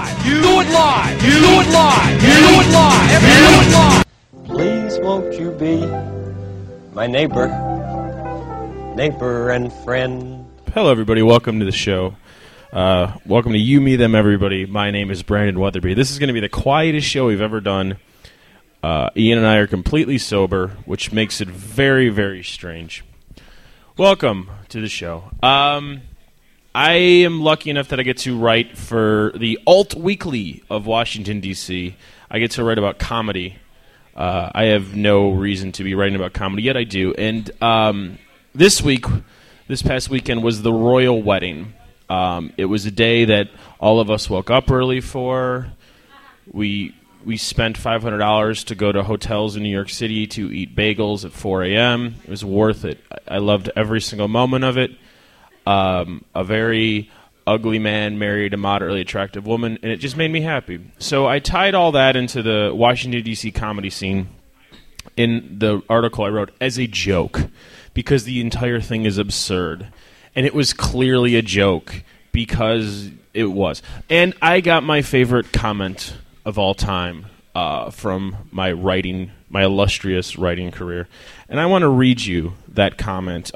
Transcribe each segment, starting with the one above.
live. Do it live. Do it live. Do it live. Do it live. Please won't you be my neighbor and friend. Hello, everybody. Welcome to the show. Welcome to You, Me, Them, Everybody. My name is Brandon Weatherby. This is going to be the quietest show we've ever done. Ian and I are completely sober, which makes it very, very strange. Welcome to the show. I am lucky enough that I get to write for the Alt Weekly of Washington, D.C. I get to write about comedy. I have no reason to be writing about comedy, yet I do. And this past weekend, was the royal wedding. It was a day that all of us woke up early for. We spent $500 to go to hotels in New York City to eat bagels at 4 a.m. It was worth it. I loved every single moment of it. A very ugly man married a moderately attractive woman, and it just made me happy. So I tied all that into the Washington, D.C. comedy scene in the article I wrote as a joke, because the entire thing is absurd. And it was clearly a joke, because it was. And I got my favorite comment of all time from my illustrious writing career. And I want to read you that comment.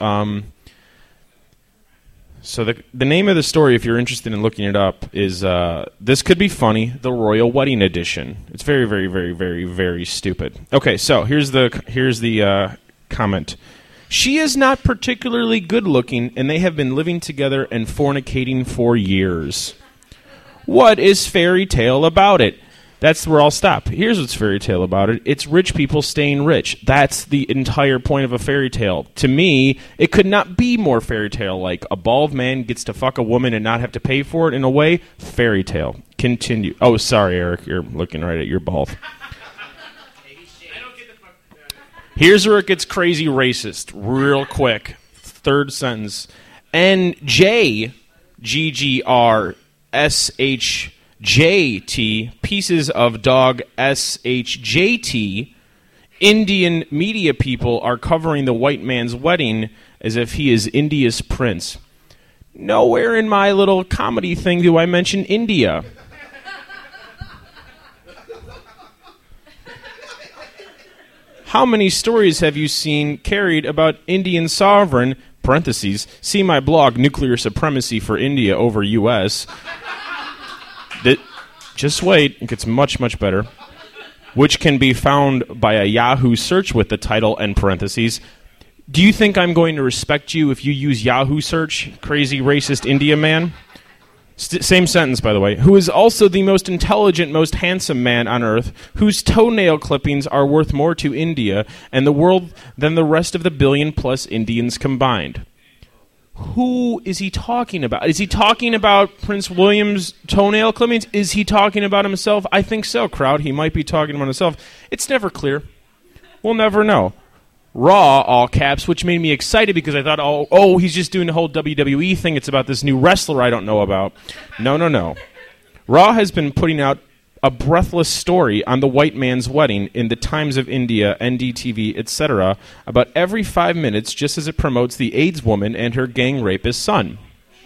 So the name of the story, if you're interested in looking it up, is This Could Be Funny, the Royal Wedding Edition. It's very, very, very, very, very stupid. Okay, so here's the comment. She is not particularly good-looking, and they have been living together and fornicating for years. What is fairy tale about it? That's where I'll stop. Here's what's fairy tale about it. It's rich people staying rich. That's the entire point of a fairy tale. To me, it could not be more fairy tale-like. A bald man gets to fuck a woman and not have to pay for it. In a way, fairy tale. Continue. Oh, sorry, Eric. You're looking right at your bald. Here's where it gets crazy racist, real quick. Third sentence. NJGRSHJT, pieces of dog SHJT, Indian media people are covering the white man's wedding as if he is India's prince. Nowhere in my little comedy thing do I mention India. How many stories have you seen carried about Indian sovereign, parentheses, see my blog, Nuclear Supremacy for India over U.S. Just wait, it gets much, much better. Which can be found by a Yahoo search with the title and parentheses. Do you think I'm going to respect you if you use Yahoo search, crazy racist India man? Same sentence, by the way. Who is also the most intelligent, most handsome man on earth, whose toenail clippings are worth more to India and the world than the rest of the billion-plus Indians combined. Who is he talking about? Is he talking about Prince William's toenail clippings? Is he talking about himself? I think so, crowd. He might be talking about himself. It's never clear. We'll never know. Raw, all caps, which made me excited because I thought, oh, he's just doing the whole WWE thing. It's about this new wrestler I don't know about. No. Raw has been putting out a breathless story on the white man's wedding in the Times of India, NDTV, etc., about every 5 minutes, just as it promotes the AIDS woman and her gang rapist son.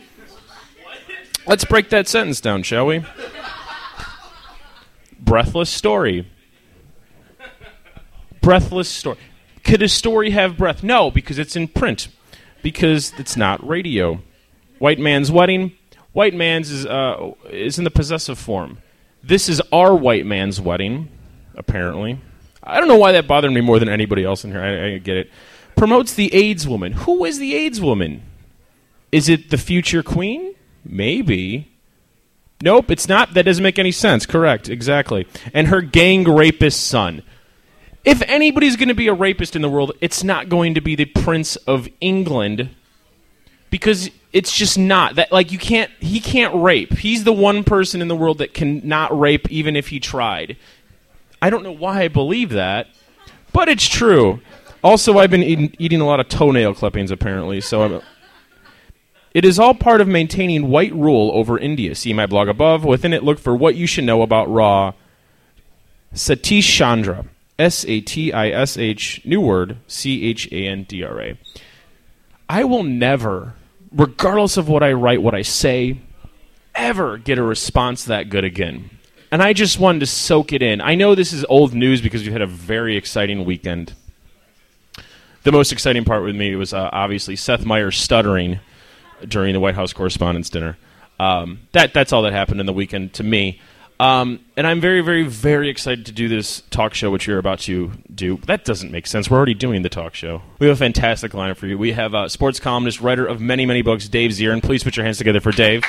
Let's break that sentence down, shall we? Breathless story. Breathless story. Could a story have breath? No, because it's in print. Because it's not radio. White man's wedding. White man's is in the possessive form. This is our white man's wedding, apparently. I don't know why that bothered me more than anybody else in here. I get it. Promotes the AIDS woman. Who is the AIDS woman? Is it the future queen? Maybe. Nope, it's not. That doesn't make any sense. Correct, exactly. And her gang rapist son. If anybody's going to be a rapist in the world, it's not going to be the Prince of England, because it's just not. He can't rape. He's the one person in the world that can not rape even if he tried. I don't know why I believe that, but it's true. Also, I've been eating a lot of toenail clippings, apparently, so it is all part of maintaining white rule over India. See my blog above. Within it, look for what you should know about Raw. Satish Chandra. Satish, new word, Chandra. I will never, regardless of what I write, what I say, ever get a response that good again. And I just wanted to soak it in. I know this is old news because we've had a very exciting weekend. The most exciting part with me was obviously Seth Meyers stuttering during the White House Correspondents' Dinner. That's all that happened in the weekend to me. And I'm very, very, very excited to do this talk show, which you're about to do. That doesn't make sense. We're already doing the talk show. We have a fantastic lineup for you. We have sports columnist, writer of many, many books, Dave Zirin. Please put your hands together for Dave.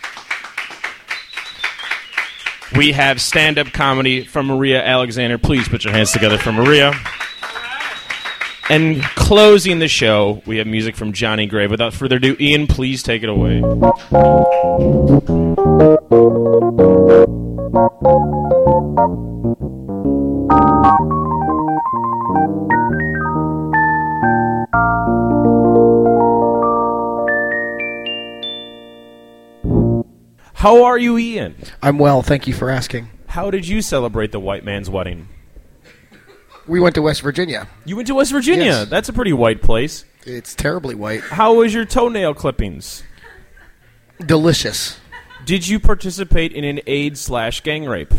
We have stand-up comedy from Maria Alexander. Please put your hands together for Maria. And closing the show, we have music from Johnny Grave. Without further ado, Ian, please take it away. How are you, Ian? I'm well, thank you for asking. How did you celebrate the white man's wedding? We went to West Virginia. You went to West Virginia? Yes. That's a pretty white place. It's terribly white. How was your toenail clippings? Delicious. Did you participate in an AIDS/gang rape?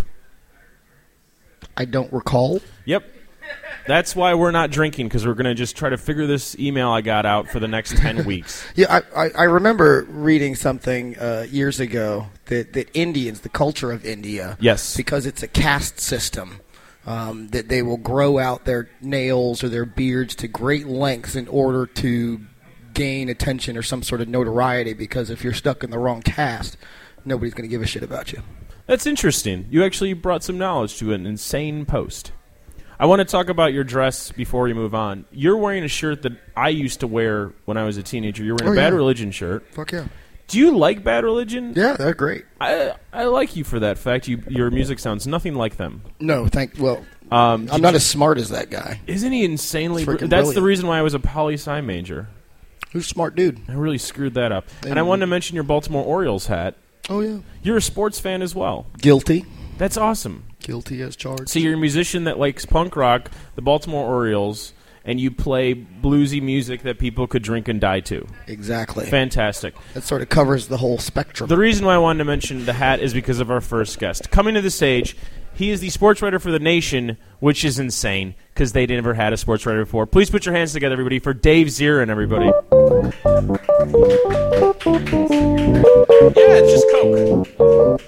I don't recall. Yep. That's why we're not drinking, because we're going to just try to figure this email I got out for the next 10 weeks. Yeah, I remember reading something years ago that Indians, the culture of India, Yes. because it's a caste system, that they will grow out their nails or their beards to great lengths in order to gain attention or some sort of notoriety, because if you're stuck in the wrong caste, nobody's going to give a shit about you. That's interesting. You actually brought some knowledge to an insane post. I want to talk about your dress before we move on. You're wearing a shirt that I used to wear when I was a teenager. You're wearing a Bad Religion shirt. Fuck yeah. Do you like Bad Religion? Yeah, they're great. I like you for that fact. Your music sounds nothing like them. No, I'm not as smart as that guy. Isn't he insanely... That's That's brilliant. the reason why I was a poli-sci major. Who's a smart dude? I really screwed that up. And I wanted to mention your Baltimore Orioles hat. Oh, yeah. You're a sports fan as well. Guilty. That's awesome. Guilty as charged. So you're a musician that likes punk rock, the Baltimore Orioles, and you play bluesy music that people could drink and die to. Exactly. Fantastic. That sort of covers the whole spectrum. The reason why I wanted to mention the hat is because of our first guest. Coming to the stage, he is the sports writer for The Nation, which is insane because they never had a sports writer before. Please put your hands together, everybody, for Dave Zirin, everybody. Yeah, it's just Coke.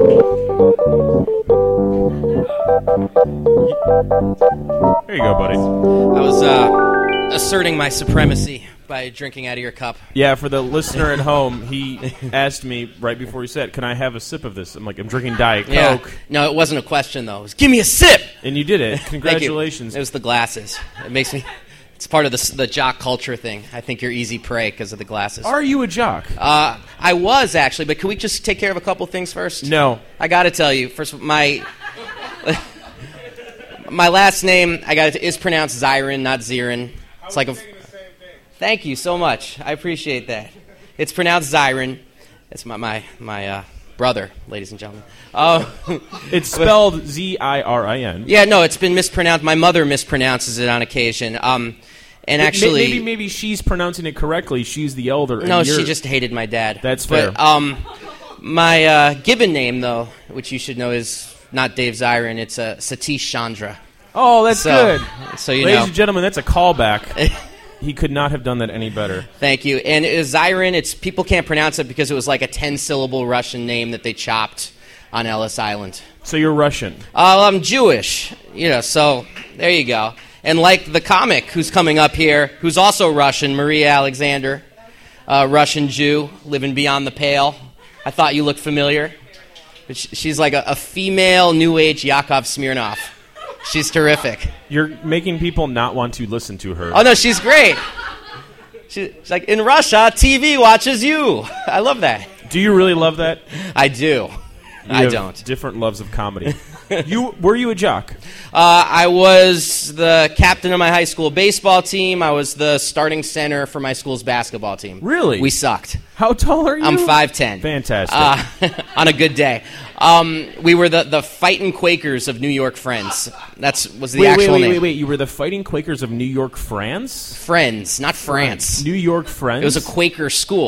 There you go, buddy. I was asserting my supremacy by drinking out of your cup. Yeah, for the listener at home, he asked me right before he said, "Can I have a sip of this?" I'm like, "I'm drinking Diet Coke." Yeah. No, it wasn't a question, though. It was, give me a sip! And you did it. Thank you. Congratulations. It was the glasses. It makes me... It's part of the jock culture thing. I think you're easy prey because of the glasses. Are you a jock? I was, actually, but can we just take care of a couple things first? No. I got to tell you, first, my last name is pronounced Zirin, not Zirin. It's like a... Thank you so much. I appreciate that. It's pronounced Zirin. It's my brother, ladies and gentlemen. It's spelled Zirin. Yeah, no, it's been mispronounced. My mother mispronounces it on occasion. And actually... Maybe she's pronouncing it correctly. She's the elder. No, she just hated my dad. That's fair. But, my given name, though, which you should know, is not Dave Zirin. It's Satish Chandra. Oh, that's good. So you Ladies know. and gentlemen, that's a callback. He could not have done that any better. Thank you. And Zirin, people can't pronounce it because it was like a 10-syllable Russian name that they chopped on Ellis Island. So you're Russian. I'm Jewish, so there you go. And like the comic who's coming up here, who's also Russian, Maria Alexander, Russian Jew, living beyond the pale. I thought you looked familiar. But she's like a female New Age Yakov Smirnoff. She's terrific. You're making people not want to listen to her. Oh, no, she's great. She's like, in Russia, TV watches you. I love that. Do you really love that? I do. I don't. Different loves of comedy. Were you a jock? I was the captain of my high school baseball team. I was the starting center for my school's basketball team. Really? We sucked. How tall are you? I'm 5'10". Fantastic. On a good day. We were the fighting Quakers of New York Friends. Was the actual name. Wait. You were the fighting Quakers of New York, France? Friends, not France. New York Friends? It was a Quaker school.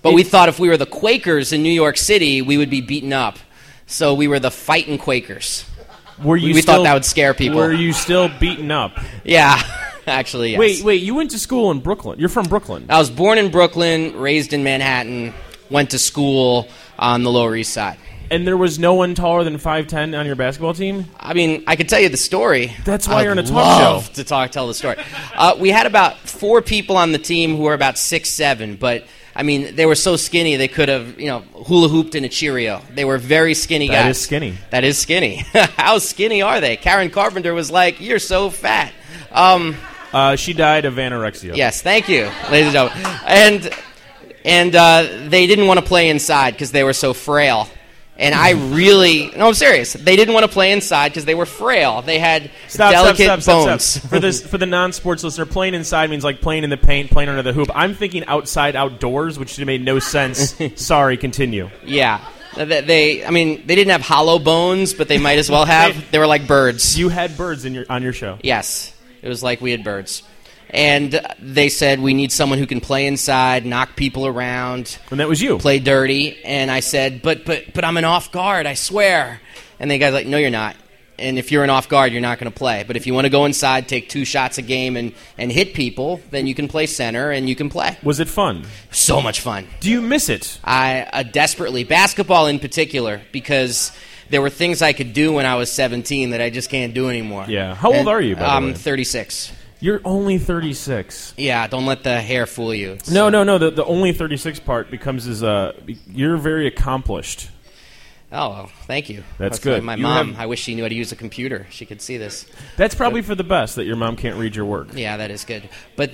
But we thought if we were the Quakers in New York City, we would be beaten up. So we were the fighting Quakers. We thought that would scare people. Were you still beaten up? Yeah, actually, yes. Wait, you went to school in Brooklyn. You're from Brooklyn. I was born in Brooklyn, raised in Manhattan, went to school on the Lower East Side. And there was no one taller than 5'10" on your basketball team? I mean, I could tell you the story. That's why you're in a talk love show. To tell the story. We had about 4 people on the team who were about 6'7", but I mean, they were so skinny they could have, hula hooped in a Cheerio. They were very skinny guys. That is skinny. That is skinny. How skinny are they? Karen Carpenter was like, "You're so fat." She died of anorexia. Yes, thank you, ladies and gentlemen. And they didn't want to play inside because they were so frail. And I'm serious. They didn't want to play inside because they were frail. They had delicate bones. Stop. For the non-sports listener, playing inside means like playing in the paint, playing under the hoop. I'm thinking outside outdoors, which made no sense. Sorry, continue. Yeah. They didn't have hollow bones, but they might as well have. They were like birds. You had birds on your show. Yes. It was like we had birds. And they said, we need someone who can play inside, knock people around. And that was you. Play dirty. And I said, but I'm an off guard, I swear. And the guy's like, no, you're not. And if you're an off guard, you're not going to play. But if you want to go inside, take 2 shots a game and hit people, then you can play center and you can play. Was it fun? So much fun. Do you miss it? I desperately. Basketball in particular, because there were things I could do when I was 17 that I just can't do anymore. Yeah. How old are you, by the way? I'm 36. You're only 36. Yeah, don't let the hair fool you. No. The only 36 part becomes you're very accomplished. Oh, well, thank you. That's good. My mom, I wish she knew how to use a computer. She could see this. That's probably for the best that your mom can't read your work. Yeah, that is good. But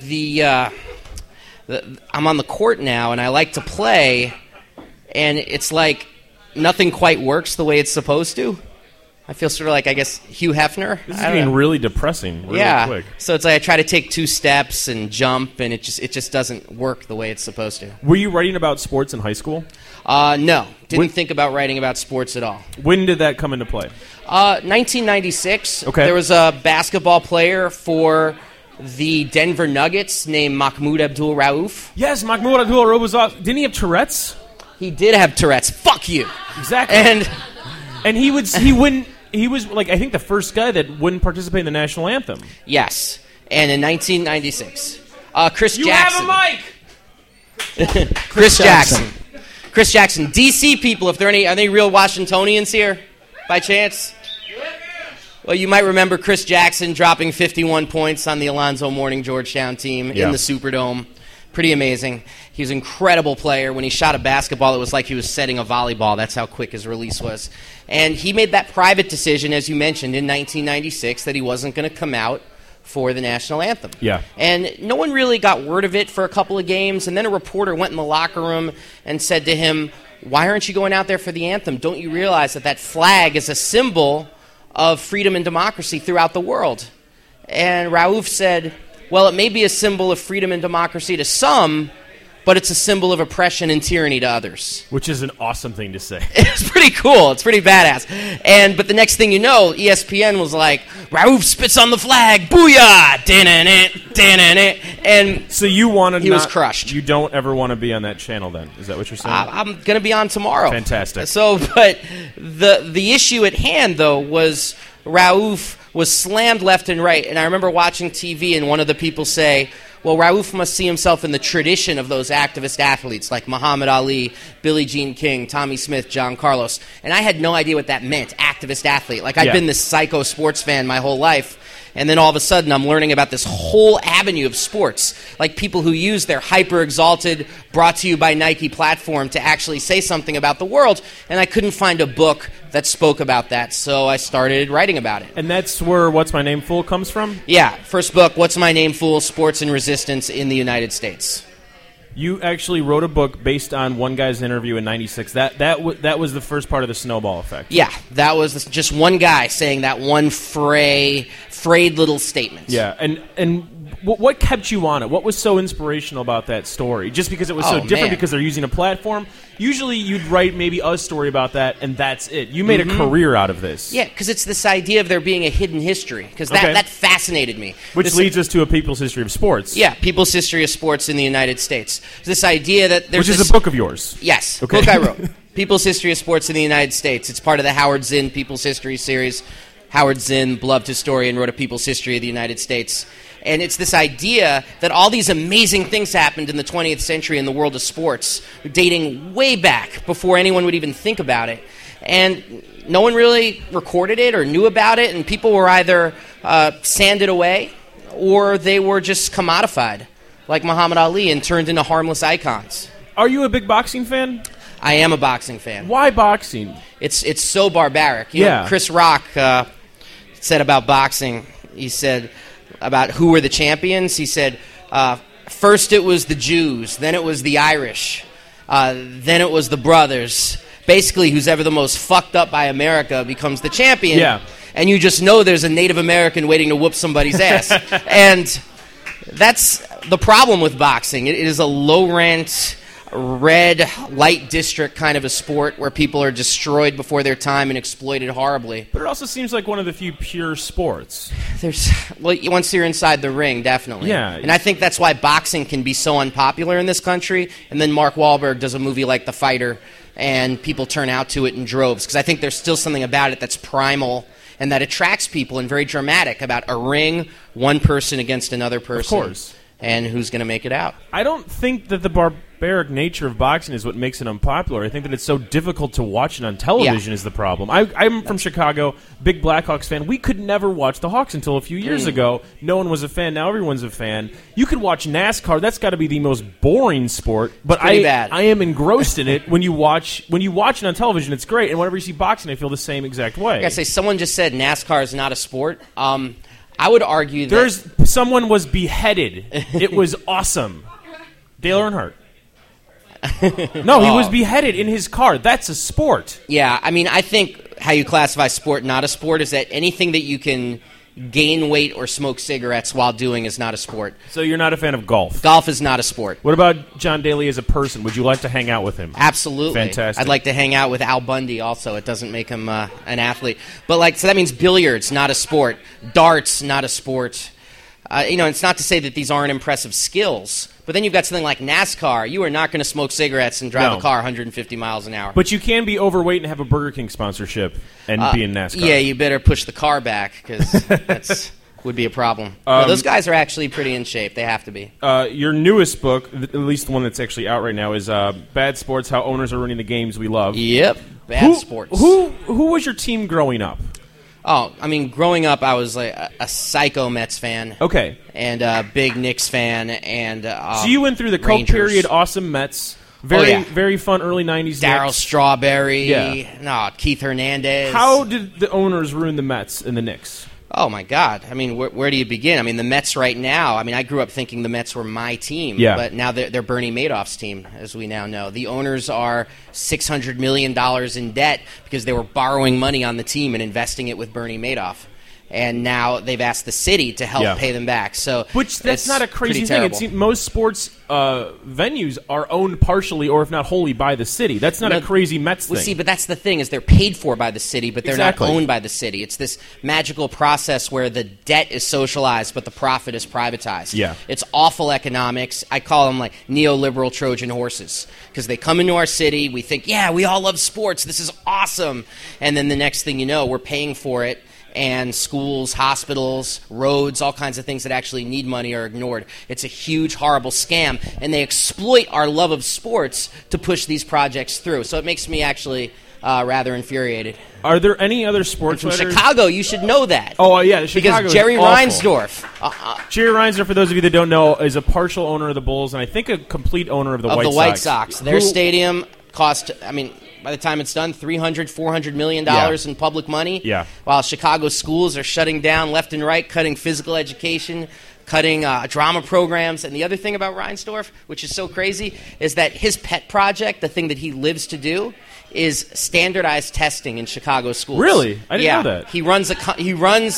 I'm on the court now, and I like to play, and it's like nothing quite works the way it's supposed to. I feel sort of like, I guess, Hugh Hefner. This is getting really depressing really quick. So it's like I try to take 2 steps and jump, and it just doesn't work the way it's supposed to. Were you writing about sports in high school? No. Didn't think about writing about sports at all. When did that come into play? 1996. Okay. There was a basketball player for the Denver Nuggets named Mahmoud Abdul-Rauf. Yes, Mahmoud Abdul-Rauf was off. Didn't he have Tourette's? He did have Tourette's. Fuck you. Exactly. And he was like, I think, the first guy that wouldn't participate in the national anthem. Yes. And in 1996, Chris You Jackson. have a mic! Chris Jackson. Chris Jackson. DC people, if there are any real Washingtonians here, by chance? Well, you might remember Chris Jackson dropping 51 points on the Alonzo Mourning Georgetown team in the Superdome. Pretty amazing. He was an incredible player. When he shot a basketball, it was like he was setting a volleyball. That's how quick his release was. And he made that private decision, as you mentioned, in 1996 that he wasn't going to come out for the national anthem. Yeah. And no one really got word of it for a couple of games. And then a reporter went in the locker room and said to him, "Why aren't you going out there for the anthem? Don't you realize that flag is a symbol of freedom and democracy throughout the world?" And Rauf said, "Well, it may be a symbol of freedom and democracy to some, but it's a symbol of oppression and tyranny to others." Which is an awesome thing to say. It's pretty cool. It's pretty badass. But the next thing you know, ESPN was like, "Rauf spits on the flag, booyah, dan-an-it. And so he was crushed. You don't ever want to be on that channel then? Is that what you're saying? I'm going to be on tomorrow. Fantastic. So, but the issue at hand, though, was Rauf was slammed left and right. And I remember watching TV and one of the people say, "Well, Rauf must see himself in the tradition of those activist athletes like Muhammad Ali, Billie Jean King, Tommy Smith, John Carlos." And I had no idea what that meant, activist athlete. Like, I've been this psycho sports fan my whole life. And then all of a sudden I'm learning about this whole avenue of sports, like people who use their hyper-exalted, brought-to-you-by-Nike platform to actually say something about the world. And I couldn't find a book that spoke about that, so I started writing about it. And that's where What's My Name Fool comes from? Yeah, first book, What's My Name Fool? Sports and Resistance in the United States. You actually wrote a book based on one guy's interview in '96. That was the first part of the snowball effect. Yeah, that was just one guy saying that one frayed little statement. Yeah, and what kept you on it? What was so inspirational about that story? Just because it was so different, man. because they're using a platform? Usually you'd write maybe a story about that, and that's it. You made a career out of this. Yeah, because it's this idea of there being a hidden history, because that fascinated me. Which leads us to a People's History of Sports. Yeah, People's History of Sports in the United States. This idea that there's Which is a book of yours. Yes, Okay. book I wrote. People's History of Sports in the United States. It's part of the Howard Zinn People's History series. Howard Zinn, beloved historian, wrote a People's History of the United States. And it's this idea that all these amazing things happened in the 20th century in the world of sports, dating way back before anyone would even think about it. And no one really recorded it or knew about it, and people were either sanded away or they were just commodified, like Muhammad Ali, and turned into harmless icons. Are you a big boxing fan? I am a boxing fan. Why boxing? It's so barbaric. You know, Chris Rock said about boxing, he said about who were the champions, he said, first it was the Jews, then it was the Irish, then it was the brothers. Basically, who's ever the most fucked up by America becomes the champion. Yeah. And you just know there's a Native American waiting to whoop somebody's ass. And that's the problem with boxing. It is a low-rent, red light district kind of a sport where people are destroyed before their time and exploited horribly. But it also seems like one of the few pure sports. Once you're inside the ring, definitely. Yeah. And I think that's why boxing can be so unpopular in this country. And then Mark Wahlberg does a movie like The Fighter, and people turn out to it in droves. Because I think there's still something about it that's primal and that attracts people and very dramatic about a ring, one person against another person. Of course. And who's going to make it out. I don't think that the barbaric nature of boxing is what makes it unpopular. I think that it's so difficult to watch it on television is the problem. I'm from Chicago, big Blackhawks fan. We could never watch the Hawks until a few years ago. No one was a fan. Now everyone's a fan. You could watch NASCAR. That's got to be the most boring sport. But bad. I am engrossed in it. When you watch it on television, it's great. And whenever you see boxing, I feel the same exact way. I gotta say, someone just said NASCAR is not a sport. I would argue that someone was beheaded. It was awesome. Dale Earnhardt. No, he was beheaded in his car. That's a sport. Yeah, I mean, I think how you classify sport not a sport is that anything that you can gain weight or smoke cigarettes while doing is not a sport. So you're not a fan of golf? Golf is not a sport. What about John Daly as a person? Would you like to hang out with him? Absolutely. Fantastic. I'd like to hang out with Al Bundy also. It doesn't make him an athlete. But, so that means billiards, not a sport. Darts, not a sport. It's not to say that these aren't impressive skills. But then you've got something like NASCAR. You are not going to smoke cigarettes and drive a car 150 miles an hour. But you can be overweight and have a Burger King sponsorship and be in NASCAR. Yeah, you better push the car back because that's would be a problem. Those guys are actually pretty in shape. They have to be. Your newest book, at least the one that's actually out right now, is Bad Sports, How Owners Are Running the Games We Love. Yep, Bad Sports. Who was your team growing up? Oh, I mean, growing up, I was like a psycho Mets fan. Okay. And a big Knicks fan. And so you went through the Coke Rangers. period, awesome Mets. Very fun early 90s Darryl Knicks. Strawberry. Keith Hernandez. How did the owners ruin the Mets and the Knicks? Oh, my God. I mean, where do you begin? I mean, the Mets right now, I grew up thinking the Mets were my team. Yeah. But now they're Bernie Madoff's team, as we now know. The owners are $600 million in debt because they were borrowing money on the team and investing it with Bernie Madoff. And now they've asked the city to help pay them back. Which that's not a crazy thing. It seems most sports venues are owned partially or if not wholly by the city. That's not a crazy Mets thing. Well, see, but that's the thing is they're paid for by the city, but they're not owned by the city. It's this magical process where the debt is socialized, but the profit is privatized. Yeah. It's awful economics. I call them like neoliberal Trojan horses because they come into our city. We think, we all love sports. This is awesome. And then the next thing you know, we're paying for it. And schools, hospitals, roads, all kinds of things that actually need money are ignored. It's a huge, horrible scam, and they exploit our love of sports to push these projects through. So it makes me actually rather infuriated. Are there any other sports from writers? Chicago, you should know that. Oh, yeah, Chicago because Jerry Reinsdorf. Jerry Reinsdorf, for those of you that don't know, is a partial owner of the Bulls, and I think a complete owner of the White Sox. Their stadium cost, by the time it's done, $400 million in public money. Yeah. While Chicago schools are shutting down left and right, cutting physical education, cutting drama programs. And the other thing about Reinsdorf, which is so crazy, is that his pet project, the thing that he lives to do, is standardized testing in Chicago schools. Really? I didn't know that. He runs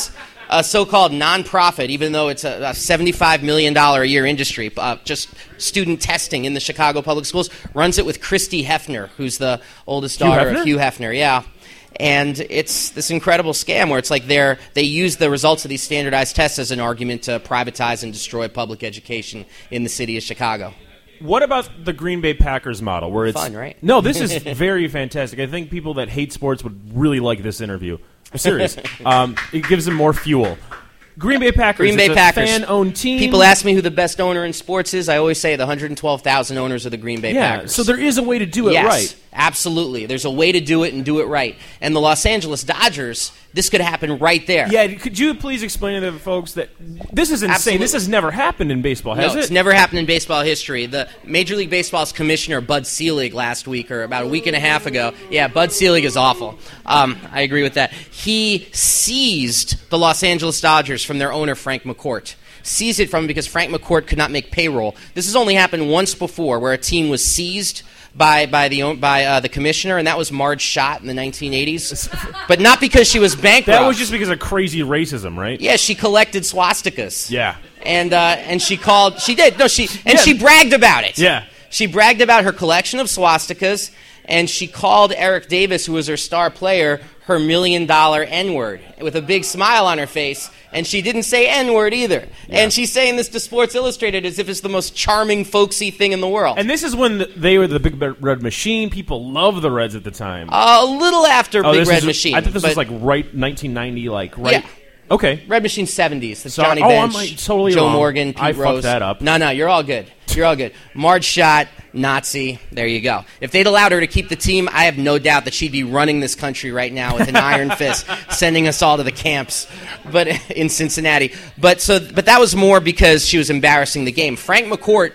a so-called nonprofit, even though it's a $75 million a year industry, just student testing in the Chicago public schools, runs it with Christy Hefner, who's the oldest daughter of Hugh Hefner. Yeah. And it's this incredible scam where it's like they use the results of these standardized tests as an argument to privatize and destroy public education in the city of Chicago. What about the Green Bay Packers model? Where it's fun, right? No, this is very fantastic. I think people that hate sports would really like this interview. I'm serious. It gives them more fuel. Green Bay Packers. It's a fan-owned team. People ask me who the best owner in sports is. I always say the 112,000 owners of the Green Bay Packers. So there is a way to do it right. Absolutely. There's a way to do it and do it right. And the Los Angeles Dodgers, this could happen right there. Yeah, could you please explain to the folks that this is insane? Absolutely. This has never happened in baseball, has it? No, it's never happened in baseball history. The Major League Baseball's commissioner, Bud Selig, last week or about a week and a half ago, Bud Selig is awful. I agree with that. He seized the Los Angeles Dodgers from their owner, Frank McCourt. Seized it from him because Frank McCourt could not make payroll. This has only happened once before, where a team was seized by the commissioner, and that was Marge Schott in the 1980s. But not because she was bankrupt. That was just because of crazy racism, right? Yeah, she collected swastikas. Yeah. And she called. She did. No, she bragged about it. Yeah. She bragged about her collection of swastikas, and she called Eric Davis, who was her star player, her $1 million N-word with a big smile on her face. And she didn't say N-word either. Yeah. And she's saying this to Sports Illustrated as if it's the most charming, folksy thing in the world. And this is when they were the Big Red Machine. People loved the Reds at the time. A little after Big Red Machine. I thought this was like right 1990, like right. Yeah. Okay. Red Machine 70s. That's Johnny Bench, I'm totally Joe wrong. Morgan, Pete I Rose. fucked that up. No, you're all good. You're all good. Marge Schott, Nazi. There you go. If they'd allowed her to keep the team, I have no doubt that she'd be running this country right now with an iron fist, sending us all to the camps, but in Cincinnati. But that was more because she was embarrassing the game. Frank McCourt,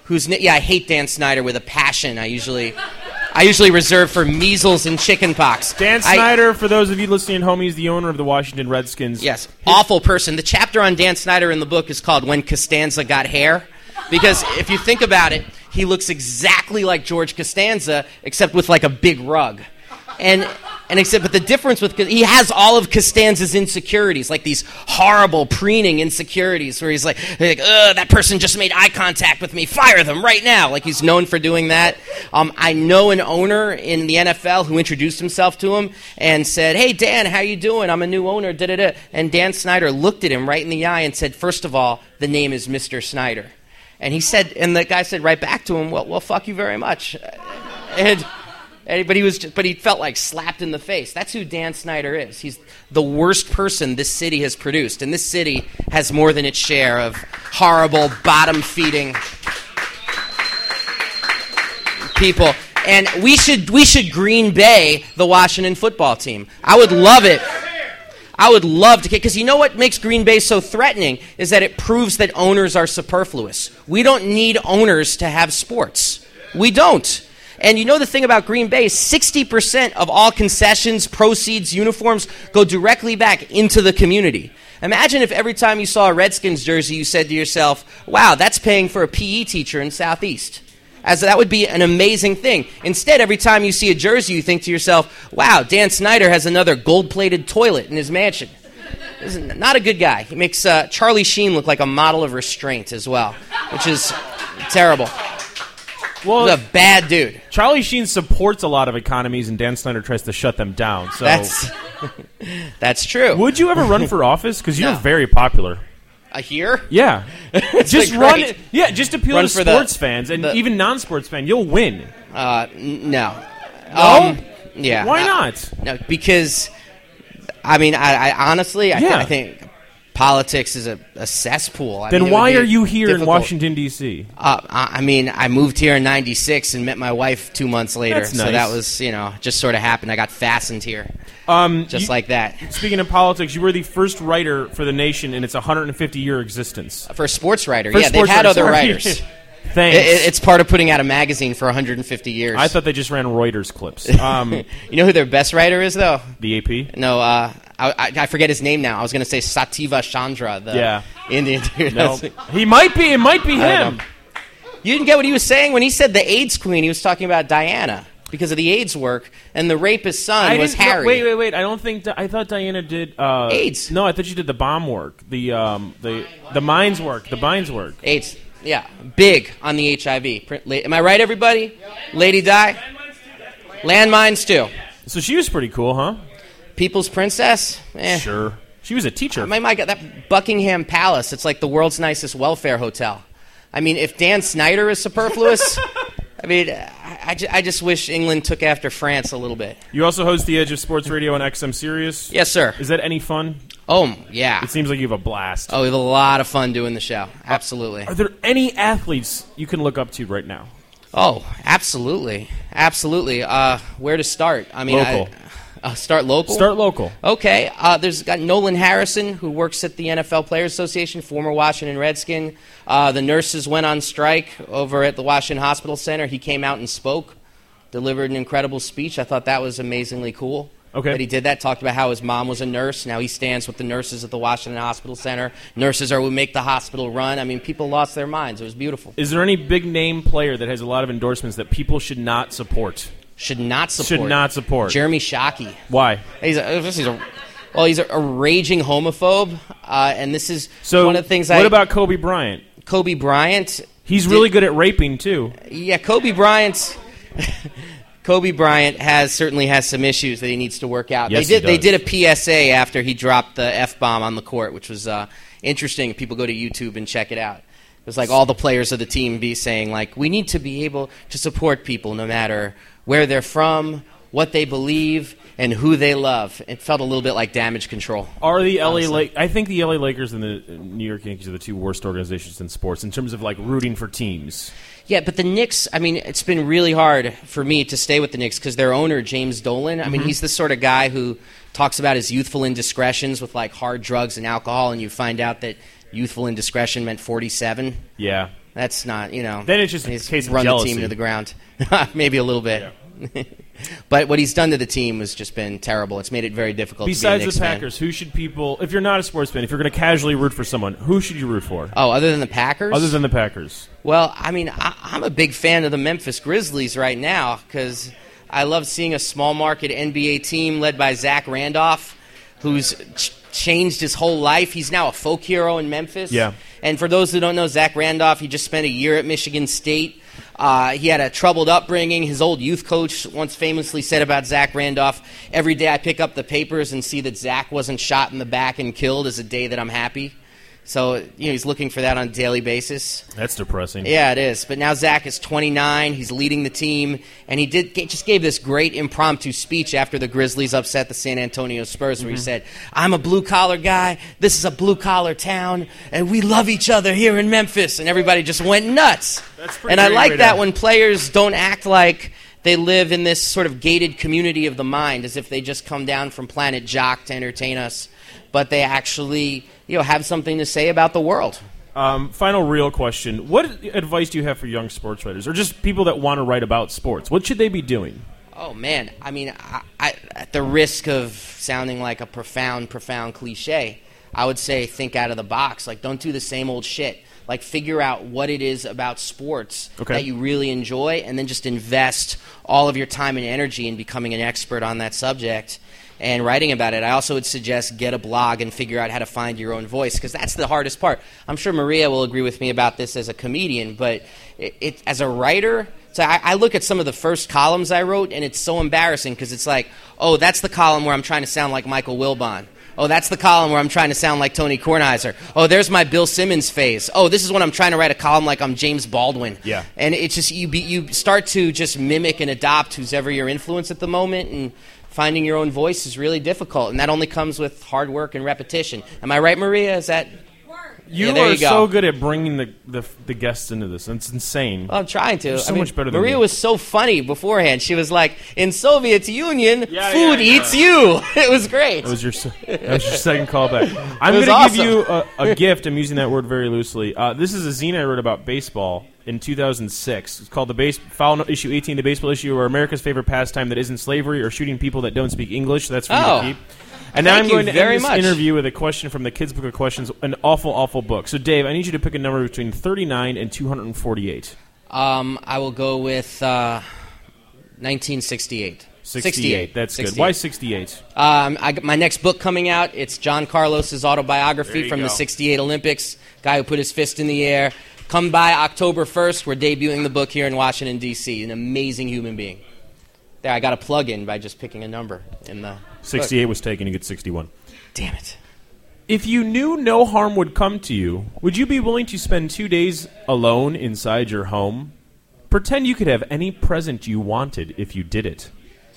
I hate Dan Snyder with a passion. I usually reserve for measles and chickenpox. Dan Snyder, for those of you listening at home, he's the owner of the Washington Redskins. Yes, awful person. The chapter on Dan Snyder in the book is called When Costanza Got Hair, because if you think about it, he looks exactly like George Costanza, except with like a big rug. But the difference he has all of Costanza's insecurities, like these horrible preening insecurities where he's like, that person just made eye contact with me, fire them right now. Like he's known for doing that. I know an owner in the NFL who introduced himself to him and said, "Hey Dan, how you doing? I'm a new owner." And Dan Snyder looked at him right in the eye and said, "First of all, the name is Mr. Snyder." And the guy said right back to him, "Well, fuck you very much." But he felt like slapped in the face. That's who Dan Snyder is. He's the worst person this city has produced, and this city has more than its share of horrible, bottom-feeding people. And we should Green Bay the Washington football team. I would love it. I would love to, because you know what makes Green Bay so threatening is that it proves that owners are superfluous. We don't need owners to have sports. We don't. And you know the thing about Green Bay, 60% of all concessions, proceeds, uniforms go directly back into the community. Imagine if every time you saw a Redskins jersey, you said to yourself, wow, that's paying for a PE teacher in Southeast. As that would be an amazing thing. Instead, every time you see a jersey, you think to yourself, wow, Dan Snyder has another gold-plated toilet in his mansion. This is not a good guy. He makes Charlie Sheen look like a model of restraint as well, which is terrible. Well, he's a bad dude. Charlie Sheen supports a lot of economies, and Dan Snyder tries to shut them down. So that's true. Would you ever run for office? Because you're No. very popular. Here? Yeah. Just run. Yeah, just appeal to sports fans and even non-sports fans. You'll win. No. No? Yeah. Why not? No, because I honestly, I think politics is a cesspool. Then why are you here in Washington, D.C.? I moved here in 96 and met my wife 2 months later. That's so nice. that was, just sort of happened. I got fastened here. Like that. Speaking of politics, you were the first writer for The Nation in its 150-year existence. For a sports writer. They've had other writers. Thanks. It's part of putting out a magazine for 150 years. I thought they just ran Reuters clips. You know who their best writer is, though? The AP? No, I forget his name now. I was going to say Sativa Chandra, the Indian dude. No. He might be. It might be him. You didn't get what he was saying? When he said the AIDS queen, he was talking about Diana. because of the AIDS work, and the rapist's son was Harry. Wait. I don't think I thought Diana did AIDS. No, I thought she did the bomb work, the mines work, the mines work. AIDS. Yeah, big on the HIV. Am I right, everybody? Lady Di? Landmines, too. So she was pretty cool, huh? People's Princess? Sure. She was a teacher. My God, that Buckingham Palace, it's like the world's nicest welfare hotel. I mean, if Dan Snyder is superfluous, I mean, I just wish England took after France a little bit. You also host The Edge of Sports Radio on XM Sirius? Yes, sir. Is that any fun? Oh, yeah. It seems like you have a blast. Oh, we have a lot of fun doing the show. Absolutely. Are there any athletes you can look up to right now? Oh, absolutely. Absolutely. Where to start? I mean, local. Start local? Start local. Okay. There's got Nolan Harrison, who works at the NFL Players Association, former Washington Redskin. The nurses went on strike over at the Washington Hospital Center. He came out and spoke, delivered an incredible speech. I thought that was amazingly cool. Okay. That he did that, talked about how his mom was a nurse. Now he stands with the nurses at the Washington Hospital Center. Nurses are who make the hospital run. I mean, people lost their minds. It was beautiful. Is there any big-name player that has a lot of endorsements that people should not support? Should not support. Should not support. Jeremy Shockey. Why? He's a raging homophobe, and this is so one of the things what about Kobe Bryant? Kobe Bryant. He's really good at raping, too. Yeah, Kobe Bryant certainly has some issues that he needs to work out. Yes, They did a PSA after he dropped the F-bomb on the court, which was interesting. People go to YouTube and check it out. It was like all the players of the team be saying, like, we need to be able to support people no matter where they're from, what they believe, and who they love. It felt a little bit like Damage Control. Are the I think the LA Lakers and the New York Yankees are the two worst organizations in sports in terms of, like, rooting for teams. Yeah, but the Knicks, I mean, it's been really hard for me to stay with the Knicks because their owner, James Dolan, I mean, he's the sort of guy who talks about his youthful indiscretions with, like, hard drugs and alcohol, and you find out that youthful indiscretion meant 47. Yeah. That's not, Then it's just a case of run jealousy. the team to the ground. Maybe a little bit. Yeah. But what he's done to the team has just been terrible. It's made it very difficult to be a Knicks the Packers, who should people, if you're not a sports fan, if you're going to casually root for someone, who should you root for? Oh, other than the Packers? Other than the Packers. Well, I mean, I'm a big fan of the Memphis Grizzlies right now because I love seeing a small market NBA team led by Zach Randolph, who's changed his whole life. He's now a folk hero in Memphis. Yeah. And for those who don't know, Zach Randolph, he just spent a year at Michigan State. He had a troubled upbringing. His old youth coach once famously said about Zach Randolph, every day I pick up the papers and see that Zach wasn't shot in the back and killed is a day that I'm happy. So, he's looking for that on a daily basis. That's depressing. Yeah, it is. But now Zach is 29. He's leading the team. And he just gave this great impromptu speech after the Grizzlies upset the San Antonio Spurs where he said, I'm a blue-collar guy. This is a blue-collar town. And we love each other here in Memphis. And everybody just went nuts. That's pretty and I like right that now. when players don't act like they live in this sort of gated community of the mind, as if they just come down from Planet Jock to entertain us. But they actually, have something to say about the world. Final real question. What advice do you have for young sports writers, or just people that want to write about sports? What should they be doing? Oh, man. I mean, I at the risk of sounding like a profound cliche, I would say think out of the box. Like, don't do the same old shit. Like, figure out what it is about sports that you really enjoy, and then just invest all of your time and energy in becoming an expert on that subject and writing about it. I also would suggest get a blog and figure out how to find your own voice, because that's the hardest part. I'm sure Maria will agree with me about this as a comedian, but as a writer, so I look at some of the first columns I wrote, and it's so embarrassing because it's like, oh, that's the column where I'm trying to sound like Michael Wilbon. Oh, that's the column where I'm trying to sound like Tony Kornheiser. Oh, there's my Bill Simmons phase. Oh, this is when I'm trying to write a column like I'm James Baldwin. Yeah. And it's just you start to just mimic and adopt who's ever your influence at the moment, and finding your own voice is really difficult, and that only comes with hard work and repetition. Am I right, Maria? Is that... You there are you go. so good at bringing the guests into this. It's insane. Well, I'm trying to. You're so much better than Maria me. was so funny beforehand. She was like, in Soviet Union, food yeah. eats you. It was great. That was your second callback. I'm was going to give awesome. you a gift. I'm using that word very loosely. This is a zine I wrote about baseball in 2006. It's called Foul Issue 18, the baseball issue, or America's favorite pastime that isn't slavery or shooting people that don't speak English. That's for you to keep. And now Thank I'm going you to very end this much. interview with a question from the Kids Book of Questions, an awful, awful book. So, Dave, I need you to pick a number between 39 and 248. I will go with 1968. 68. That's 68. good. Why 68? My next book coming out, it's John Carlos's autobiography There you from go. the 68 Olympics, guy who put his fist in the air. Come by October 1st. We're debuting the book here in Washington, D.C. An amazing human being. There, I got a plug-in by just picking a number in the 68 was taken. You get 61. Damn it. If you knew no harm would come to you, would you be willing to spend 2 days alone inside your home? Pretend you could have any present you wanted if you did it.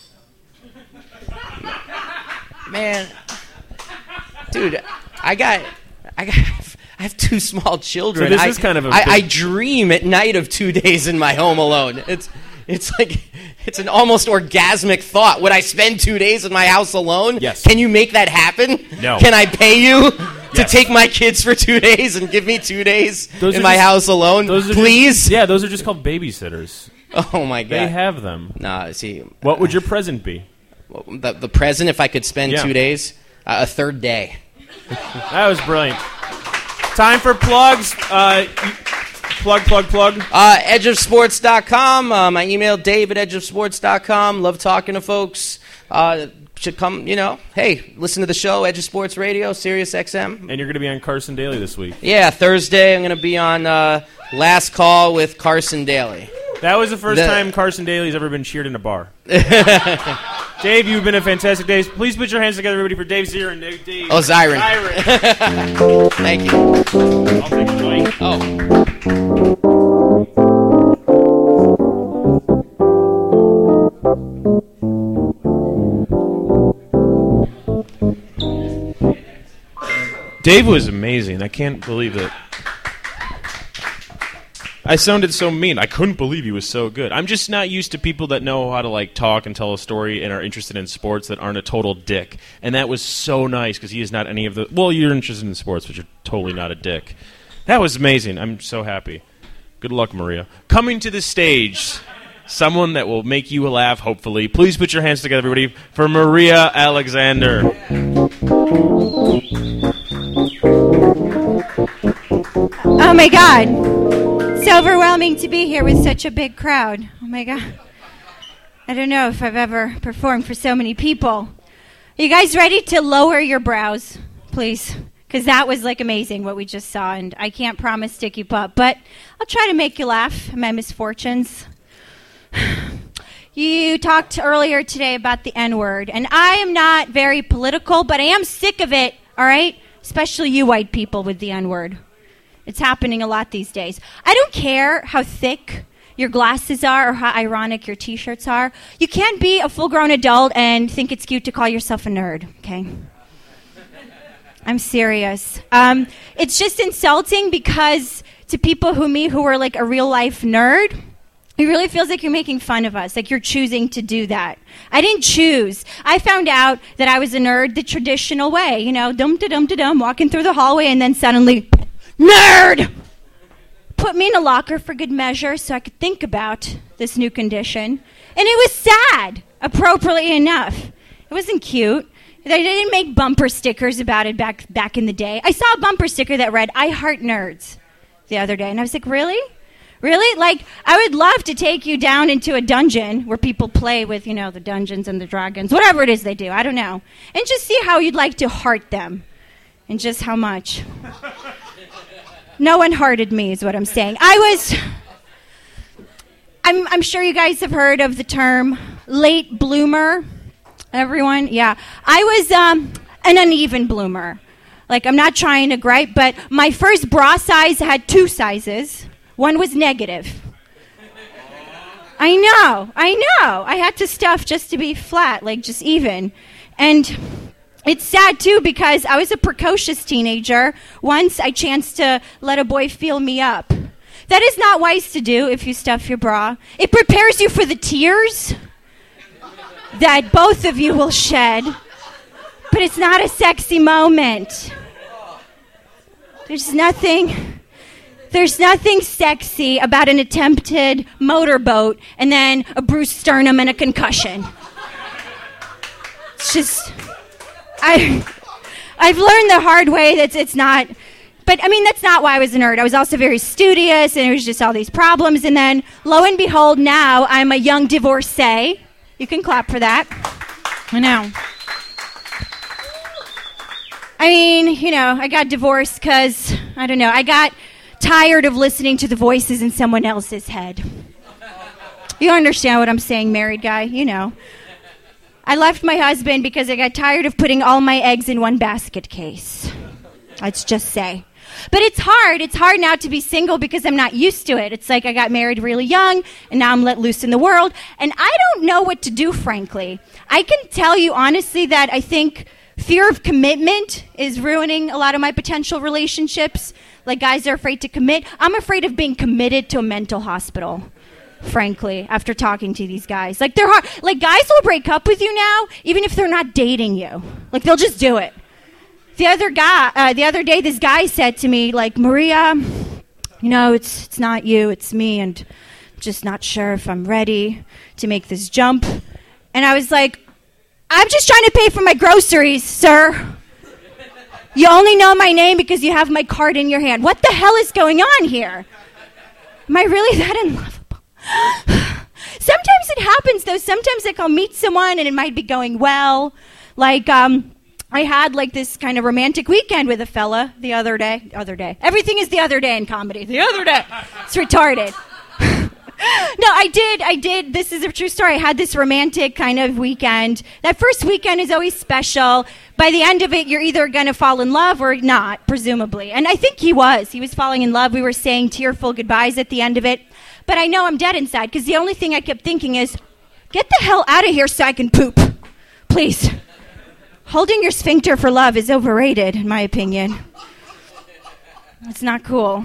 Man, dude, I have 2 small children. So this is kind of a I dream at night of 2 days in my home alone. It's like it's an almost orgasmic thought. Would I spend 2 days in my house alone? Yes. Can you make that happen? No. Can I pay you to Yes. take my kids for 2 days and give me 2 days Those in are my just- house alone? Those are Please? Just, those are just called babysitters. Oh my God. They have them. Nah, see. What would your present be? The present, if I could spend Yeah. 2 days? A third day. That was brilliant. Time for plugs. Plug. Edgeofsports.com. My email, dave@edgeofsports.com. Love talking to folks. Should come, hey, listen to the show, Edge of Sports Radio, Sirius XM. And you're going to be on Carson Daly this week. Yeah, Thursday I'm going to be on Last Call with Carson Daly. That was the first time Carson Daly's ever been cheered in a bar. Dave, you've been a fantastic day. Please put your hands together, everybody, for Dave Zirin. Dave. Oh, Zirin. Thank you. I'll take a drink. Oh. Dave was amazing. I can't believe it. I sounded so mean. I couldn't believe he was so good. I'm just not used to people that know how to talk and tell a story and are interested in sports that aren't a total dick. And that was so nice because he is not any of the... Well, you're interested in sports, but you're totally not a dick. That was amazing. I'm so happy. Good luck, Maria. Coming to the stage, someone that will make you laugh, hopefully. Please put your hands together, everybody, for Maria Alexander. Oh, my God. It's overwhelming to be here with such a big crowd. Oh, my God. I don't know if I've ever performed for so many people. Are you guys ready to lower your brows, please? Because that was, amazing what we just saw, and I can't promise to keep up. But I'll try to make you laugh at my misfortunes. You talked earlier today about the N-word, and I am not very political, but I am sick of it, all right? Especially you white people with the N-word. It's happening a lot these days. I don't care how thick your glasses are or how ironic your T-shirts are. You can't be a full-grown adult and think it's cute to call yourself a nerd, okay? I'm serious. It's just insulting because to people who are a real-life nerd, it really feels like you're making fun of us, like you're choosing to do that. I didn't choose. I found out that I was a nerd the traditional way, dum-da-dum-da-dum, walking through the hallway, and then suddenly, nerd! Put me in a locker for good measure so I could think about this new condition. And it was sad, appropriately enough. It wasn't cute. They didn't make bumper stickers about it back in the day. I saw a bumper sticker that read, "I heart nerds," the other day. And I was like, really? Really? I would love to take you down into a dungeon where people play with, the Dungeons and the Dragons, whatever it is they do, I don't know, and just see how you'd like to heart them and just how much. No one hearted me is what I'm saying. I'm sure you guys have heard of the term late bloomer. Everyone? Yeah. I was an uneven bloomer. I'm not trying to gripe, but my first bra size had 2 sizes. One was negative. I know. I had to stuff just to be flat, just even. And it's sad, too, because I was a precocious teenager. Once I chanced to let a boy feel me up. That is not wise to do if you stuff your bra. It prepares you for the tears that both of you will shed. But it's not a sexy moment. There's nothing sexy about an attempted motorboat and then a bruised sternum and a concussion. It's just, I've learned the hard way that it's not But, I mean, that's not why I was a nerd. I was also very studious, and it was just all these problems. And then, lo and behold, now I'm a young divorcee. You can clap for that. I know. I mean, you know, I got divorced because, I don't know, I got tired of listening to the voices in someone else's head. You understand what I'm saying, married guy? You know. I left my husband because I got tired of putting all my eggs in one basket case. Let's just say. But it's hard. It's hard now to be single because I'm not used to it. It's like I got married really young, and now I'm let loose in the world. And I don't know what to do, frankly. I can tell you honestly that I think fear of commitment is ruining a lot of my potential relationships. Like, guys are afraid to commit. I'm afraid of being committed to a mental hospital, frankly, after talking to these guys. Like, they're hard. Like, guys will break up with you now, even if they're not dating you. Like, they'll just do it. The other day, this guy said to me, like, Maria, you know, it's not you, it's me, and I'm just not sure if I'm ready to make this jump. And I was like, I'm just trying to pay for my groceries, sir. You only know my name because you have my card in your hand. What the hell is going on here? Am I really that unlovable? Sometimes it happens, though. Sometimes, like, I'll meet someone and it might be going well. Like, I had, like, this kind of romantic weekend with a fella the other day. Everything is the other day in comedy. The other day. It's retarded. No, I did. This is a true story. I had this romantic kind of weekend. That first weekend is always special. By the end of it, you're either going to fall in love or not, presumably. And I think he was. He was falling in love. We were saying tearful goodbyes at the end of it. But I know I'm dead inside because the only thing I kept thinking is, get the hell out of here so I can poop. Please. Holding your sphincter for love is overrated, in my opinion. It's not cool.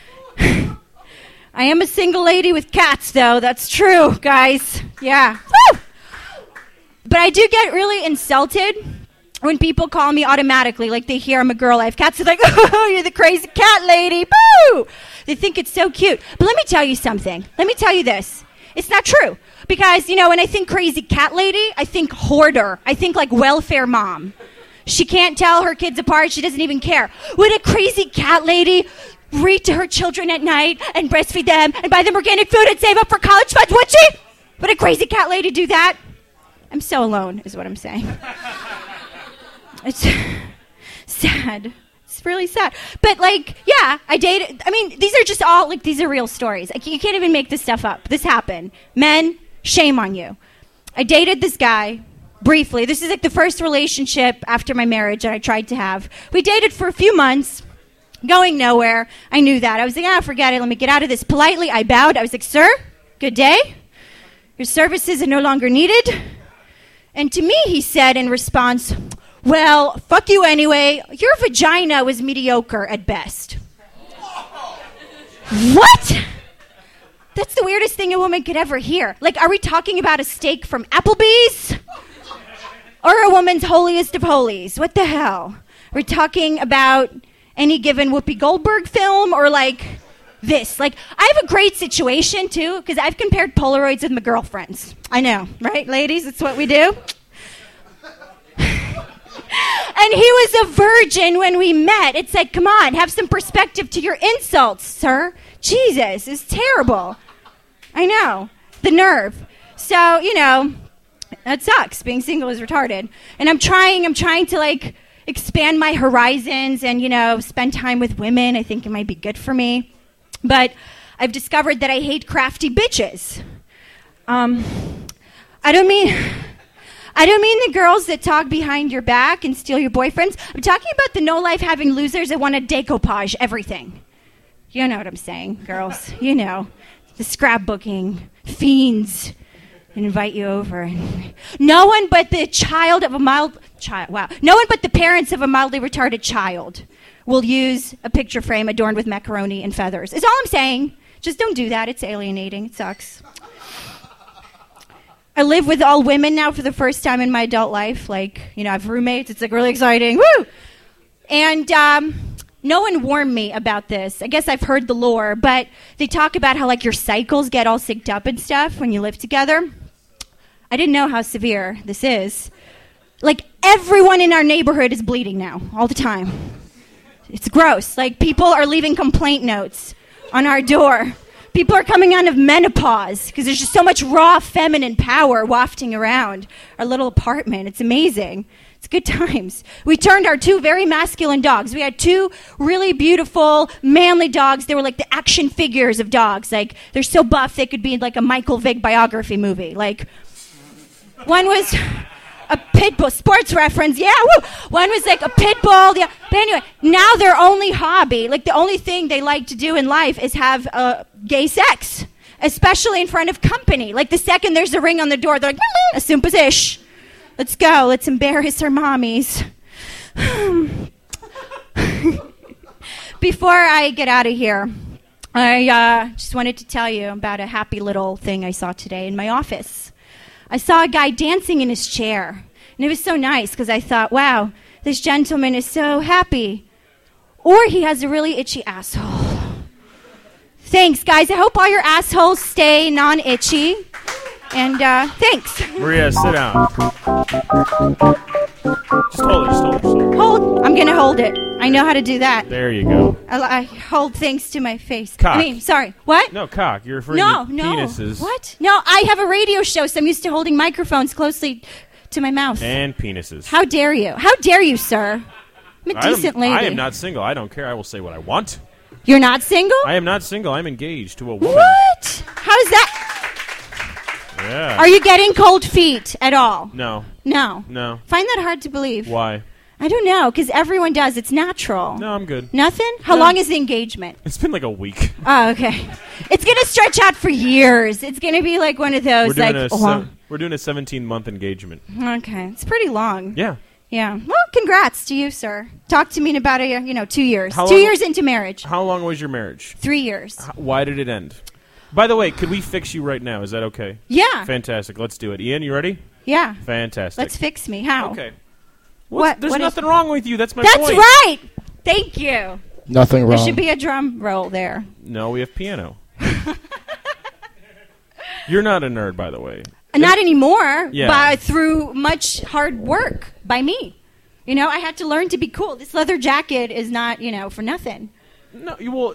I am a single lady with cats, though. That's true, guys. Yeah. Woo! But I do get really insulted when people call me automatically, like they hear I'm a girl. I have cats. They're like, oh, you're the crazy cat lady. Boo! They think it's so cute. But let me tell you something. Let me tell you this. It's not true. Because, you know, when I think crazy cat lady, I think hoarder. I think like welfare mom. She can't tell her kids apart. She doesn't even care. Would a crazy cat lady read to her children at night and breastfeed them and buy them organic food and save up for college funds? Would she? Would a crazy cat lady do that? I'm so alone, is what I'm saying. It's sad. It's really sad. But, like, yeah, I dated. I mean, these are just all, like, these are real stories. Like, you can't even make this stuff up. This happened. Men, shame on you. I dated this guy briefly. This is, like, the first relationship after my marriage that I tried to have. We dated for a few months, going nowhere. I knew that. I was like, forget it. Let me get out of this. Politely, I bowed. I was like, sir, good day. Your services are no longer needed. And to me, he said in response, well, fuck you anyway. Your vagina was mediocre at best. What? That's the weirdest thing a woman could ever hear. Like, are we talking about a steak from Applebee's? Or a woman's holiest of holies? What the hell? We're talking about any given Whoopi Goldberg film or, like, this. Like, I have a great situation, too, because I've compared Polaroids with my girlfriends. I know, right, ladies? That's what we do. And he was a virgin when we met. It's like, come on, have some perspective to your insults, sir. Jesus, it's terrible. I know. The nerve. So, you know, that sucks. Being single is retarded. And I'm trying to, like, expand my horizons and, you know, spend time with women. I think it might be good for me. But I've discovered that I hate crafty bitches. I don't mean the girls that talk behind your back and steal your boyfriends. I'm talking about the no-life-having losers that want to decoupage everything. You know what I'm saying, girls. You know. The scrapbooking fiends invite you over. No one but the No one but the parents of a mildly retarded child will use a picture frame adorned with macaroni and feathers. Is all I'm saying. Just don't do that. It's alienating. It sucks. I live with all women now for the first time in my adult life. Like, you know, I have roommates. It's, like, really exciting. Woo! And no one warned me about this. I guess I've heard the lore, but they talk about how, like, your cycles get all synced up and stuff when you live together. I didn't know how severe this is. Like, everyone in our neighborhood is bleeding now, all the time. It's gross. Like, people are leaving complaint notes on our door. People are coming out of menopause because there's just so much raw feminine power wafting around our little apartment. It's amazing. It's good times. We turned our 2 very masculine dogs. We had 2 really beautiful, manly dogs. They were like the action figures of dogs. Like, they're so buff they could be in like a Michael Vick biography movie. Like, one was a pit bull, sports reference, yeah, woo! One was like a pit bull, yeah. But anyway, now their only hobby, like the only thing they like to do in life is have gay sex, especially in front of company. Like, the second there's a ring on the door, they're like, assume posish. Let's go, let's embarrass our mommies. Before I get out of here, I just wanted to tell you about a happy little thing I saw today in my office. I saw a guy dancing in his chair, and it was so nice because I thought, wow, this gentleman is so happy. Or he has a really itchy asshole. Thanks, guys. I hope all your assholes stay non-itchy. And thanks. Maria, sit down. Just hold it. Hold. I'm going to hold it. I know how to do that. There you go. I hold things to my face. Cock. Sorry. What? No, cock. You're referring No. to penises. What? No, I have a radio show, so I'm used to holding microphones closely to my mouth. And penises. How dare you? How dare you, sir? I'm a decent lady. I am not single. I don't care. I will say what I want. You're not single? I am not single. I'm engaged to a woman. What? How's that? Yeah. Are you getting cold feet at all? No. No. No. Find that hard to believe. Why? I don't know, because everyone does. It's natural. No, I'm good. Nothing? How long is the engagement? It's been like a week. Oh, okay. It's going to stretch out for years. It's going to be like one of those, We're doing like... we're doing a 17-month engagement. Okay. It's pretty long. Yeah. Yeah. Well, congrats to you, sir. Talk to me in about 2 years. How 2 long- years into marriage. How long was your marriage? 3 years. Why did it end? By the way, could we fix you right now? Is that okay? Yeah. Fantastic. Let's do it. Ian, you ready? Yeah. Fantastic. Let's fix me. How? Okay. What? There's What is- nothing wrong with you. That's my That's point. right. Thank you. Nothing There wrong. should be a drum roll there. No, we have piano. You're not a nerd, by the way. Not anymore, Yeah. but through much hard work by me. You know, I had to learn to be cool. This leather jacket is not, for nothing. No,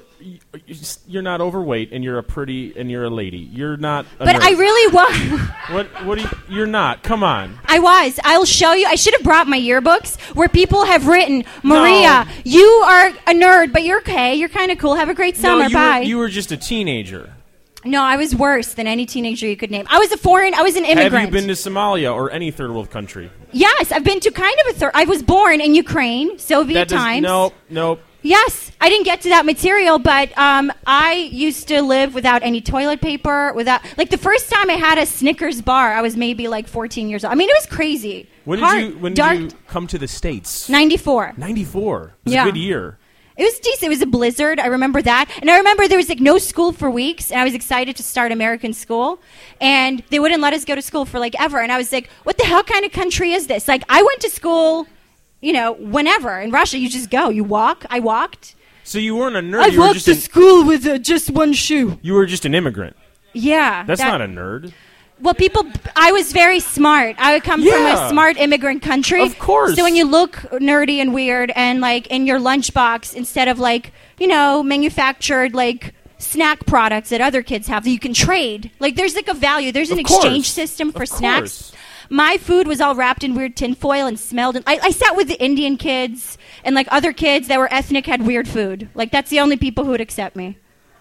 you're not overweight, and you're a lady. You're not. A But nerd. I really was. What? You're not. Come on. I was. I'll show you. I should have brought my yearbooks where people have written, Maria, you are a nerd, but you're okay. You're kind of cool. Have a great summer. No, Bye. you were just a teenager. No, I was worse than any teenager you could name. I was an immigrant. Have you been to Somalia or any third world country? Yes, I've been to kind of a third. I was born in Ukraine, Soviet times. Nope. Yes, I didn't get to that material, but I used to live without any toilet paper, like the first time I had a Snickers bar, I was maybe like 14 years old. I mean, it was crazy. When did you come to the States? 94. 94. It was Yeah. a good year. It was decent. It was a blizzard. I remember that. And I remember there was like no school for weeks, and I was excited to start American school. And they wouldn't let us go to school for like ever. And I was like, what the hell kind of country is this? Like, I went to school, whenever. In Russia, you just go. You walk. I walked. So you weren't a nerd. I you were walked just to school with just one shoe. You were just an immigrant. Yeah. That's not a nerd. Well, I was very smart. I would come from Yeah. a smart immigrant country. Of course. So when you look nerdy and weird and like in your lunchbox, instead of like, manufactured like snack products that other kids have that you can trade, like there's like a value. There's an Of course. exchange system for Of snacks. course. My food was all wrapped in weird tinfoil and smelled. And I sat with the Indian kids and like other kids that were ethnic had weird food. Like that's the only people who would accept me.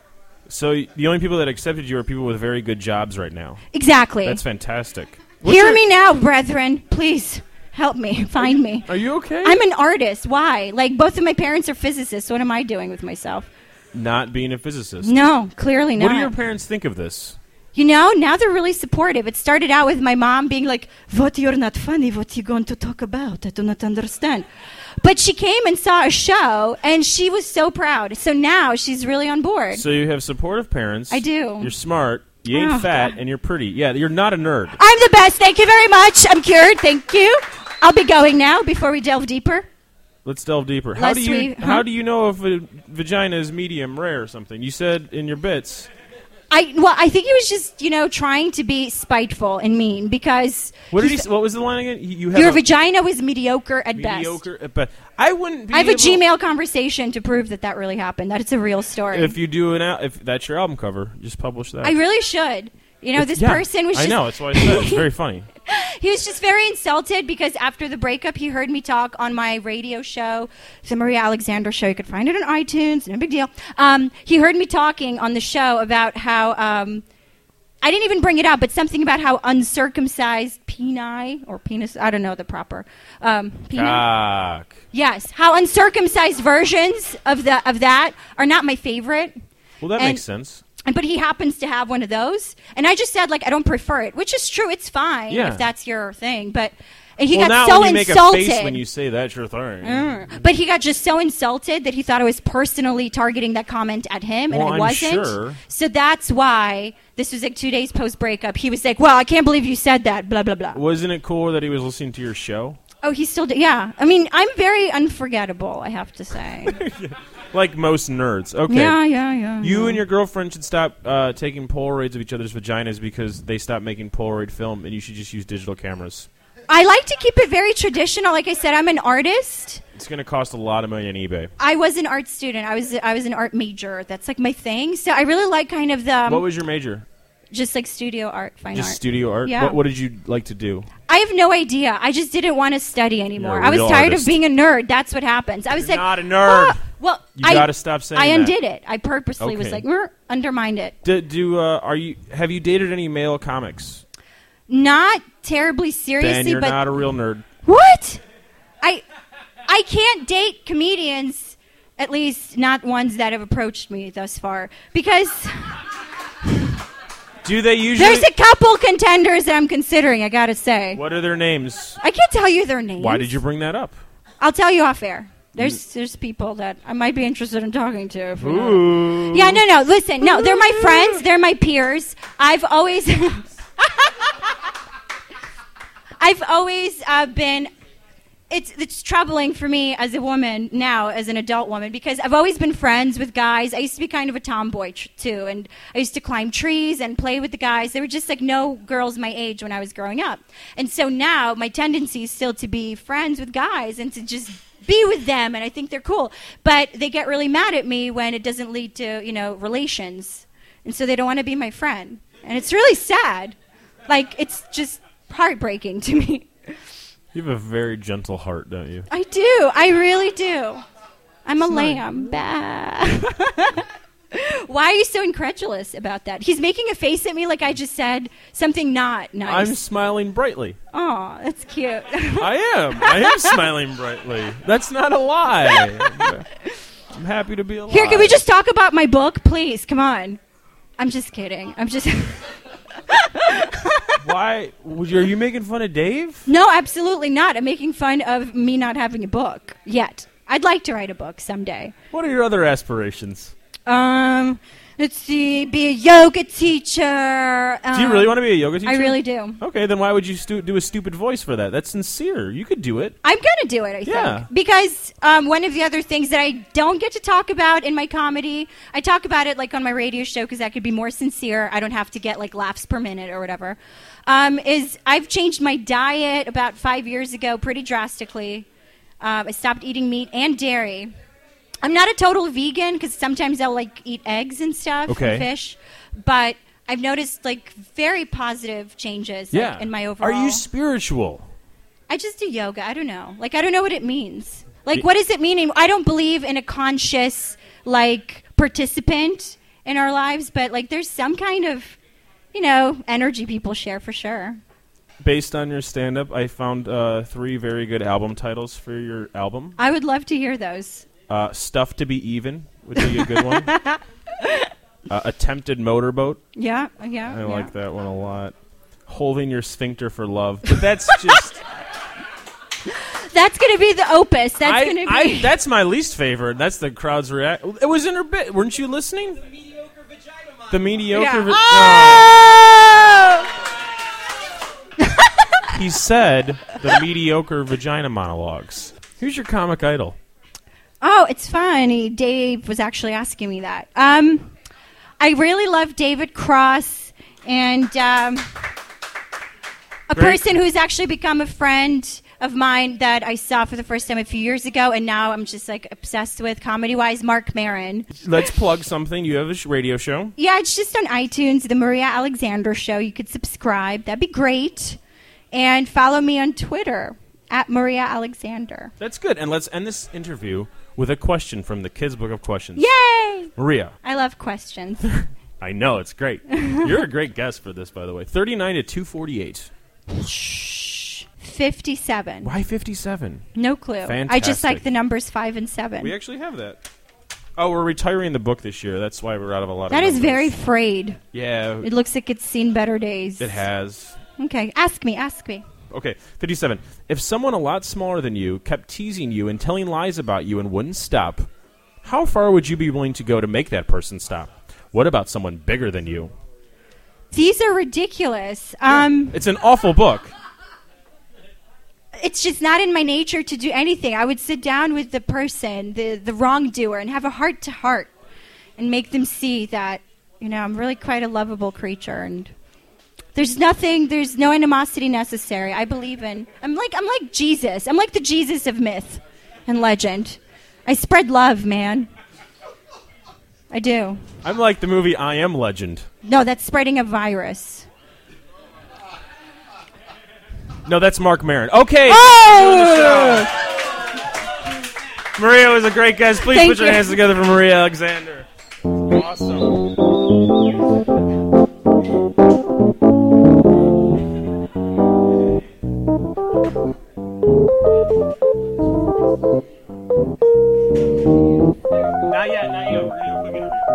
So the only people that accepted you are people with very good jobs right now. Exactly. That's fantastic. Hear me now, brethren. Please help me. Find me. Are you okay? I'm an artist. Why? Like, both of my parents are physicists. What am I doing with myself? Not being a physicist. No, clearly not. What do your parents think of this? Now they're really supportive. It started out with my mom being like, what, you're not funny. What you going to talk about? I do not understand. But she came and saw a show, and she was so proud. So now she's really on board. So you have supportive parents. I do. You're smart. You ain't Oh, fat, God. and you're pretty. Yeah, you're not a nerd. I'm the best. Thank you very much. I'm cured. Thank you. I'll be going now before we delve deeper. Let's delve deeper. How Lest do you know if a vagina is medium rare or something? You said in your bits. I think he was just, trying to be spiteful and mean because What was the line again? You have your vagina was mediocre at best. mediocre at best. I wouldn't be I have a able- Gmail conversation to prove that really happened. That it's a real story. If you do if that's your album cover, just publish that. I really should. This person was just... I know, that's why I said it's very funny. He was just very insulted because after the breakup, he heard me talk on my radio show, the Maria Alexander Show. You could find it on iTunes, no big deal. He heard me talking on the show about how, I didn't even bring it up, but something about how uncircumcised peni, or penis, I don't know the proper, peni? Cock. Yes, how uncircumcised versions of that are not my favorite. Well, that makes sense. But he happens to have one of those. And I just said, I don't prefer it, which is true. It's fine if that's your thing. But he got now so when you insulted. make a face when you say that's your thing. But he got just so insulted that he thought I was personally targeting that comment at him, and I wasn't. Sure. So that's why this was 2 days post-breakup. He was like, well, I can't believe you said that, blah, blah, blah. Wasn't it cool that he was listening to your show? Oh, he still did. Yeah. I mean, I'm very unforgettable, I have to say. Like most nerds. Okay. Yeah. You and your girlfriend should stop taking Polaroids of each other's vaginas because they stopped making Polaroid film, and you should just use digital cameras. I like to keep it very traditional. Like I said, I'm an artist. It's going to cost a lot of money on eBay. I was an art student. I was an art major. That's my thing. So I really like kind of the... What was your major? Just studio art, fine art. Just studio art? Yeah. What did you like to do? I have no idea. I just didn't want to study anymore. You're a I was real tired artist. of being a nerd. That's what happens. I was You're like... not a nerd. "Ah." Well, You got to stop saying I that. undid it. I purposely was Okay. like, undermined it. Have you dated any male comics? Not terribly seriously, Then you're but... not a real nerd. What? I can't date comedians, at least not ones that have approached me thus far, because Do they usually... there's a couple contenders that I'm considering, I gotta say. What are their names? I can't tell you their names. Why did you bring that up? I'll tell you off air. There's people that I might be interested in talking to. If Ooh. Yeah, no. Listen, no, they're my friends. They're my peers. I've always been. It's troubling for me as a woman now, as an adult woman, because I've always been friends with guys. I used to be kind of a tomboy too, and I used to climb trees and play with the guys. There were just no girls my age when I was growing up, and so now my tendency is still to be friends with guys and to just be with them, and I think they're cool. But they get really mad at me when it doesn't lead to relations, and so they don't want to be my friend, and it's really sad. It's just heartbreaking to me. You have a very gentle heart, don't you? I do. I really do. I'm a lamb. Bah. Why are you so incredulous about that? He's making a face at me like I just said something not nice. I'm smiling brightly. Oh, that's cute. I am smiling brightly. That's not a lie. I'm happy to be alive. Here, can we just talk about my book, please? Come on. I'm just kidding. I'm just... Why? Are you making fun of Dave? No, absolutely not. I'm making fun of me not having a book yet. I'd like to write a book someday. What are your other aspirations? Let's see, be a yoga teacher. Do you really want to be a yoga teacher? I really do. Okay, then why would you do a stupid voice for that? That's sincere. You could do it. I'm going to do it, I think. Because one of the other things that I don't get to talk about in my comedy, I talk about it on my radio show because that could be more sincere. I don't have to get laughs per minute or whatever, is I've changed my diet about 5 years ago pretty drastically. I stopped eating meat and dairy. I'm not a total vegan because sometimes I'll eat eggs and stuff and fish, but I've noticed very positive changes in my overall. Are you spiritual? I just do yoga. I don't know. I don't know what it means. What does it mean? I don't believe in a conscious participant in our lives, but there's some kind of energy people share for sure. Based on your stand-up, I found 3 very good album titles for your album. I would love to hear those. Stuff to be Even would be a good one. Attempted Motorboat. Yeah. I like that one a lot. Holding Your Sphincter for Love. But that's just... That's going to be the opus. That's going to be... That's my least favorite. That's the crowd's reaction. It was in her bit. Weren't you listening? The Mediocre Vagina Monologue. The Mediocre Vagina... Oh! He said the Mediocre Vagina Monologues. Who's your comic idol? Oh, it's funny. Dave was actually asking me that. I really love David Cross and a Great. person who's actually become a friend of mine that I saw for the first time a few years ago, and now I'm just like obsessed with comedy-wise, Mark Maron. Let's plug something. You have a radio show. Yeah, it's just on iTunes, The Maria Alexander Show. You could subscribe. That'd be great. And follow me on Twitter, @Maria Alexander. That's good. And let's end this interview with a question from the Kids Book of Questions. Yay! Maria. I love questions. I know, it's great. You're a great guest for this, by the way. 39 to 248. 57. Why 57? No clue. I Fantastic. just like the numbers 5 and 7. We actually have that. Oh, we're retiring the book this year. That's why we're out of a lot of That is numbers. very frayed. Yeah, It looks like it's seen better days. it has. Okay, ask me. Okay, 57. If someone a lot smaller than you kept teasing you and telling lies about you and wouldn't stop, how far would you be willing to go to make that person stop? What about someone bigger than you? These are ridiculous. It's an awful book. It's just not in my nature to do anything. I would sit down with the person, the wrongdoer, and have a heart-to-heart and make them see that, I'm really quite a lovable creature, and there's no animosity necessary. I believe in... I'm like Jesus. I'm like the Jesus of myth and legend. I spread love, man. I do. I'm like the movie I Am Legend. No, that's spreading a virus. No, that's Mark Maron. Okay. Oh! Maria was a great guest. Please Thank put your you. hands together for Maria Alexander. Awesome. Not yet. We're going to do a quick interview.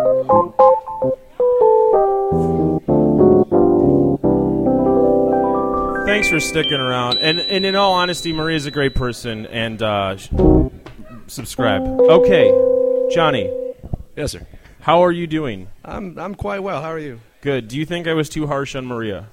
Thanks for sticking around. And in all honesty, Maria's a great person. And subscribe. Okay, Johnny. Yes, sir. How are you doing? I'm quite well. How are you? Good. Do you think I was too harsh on Maria?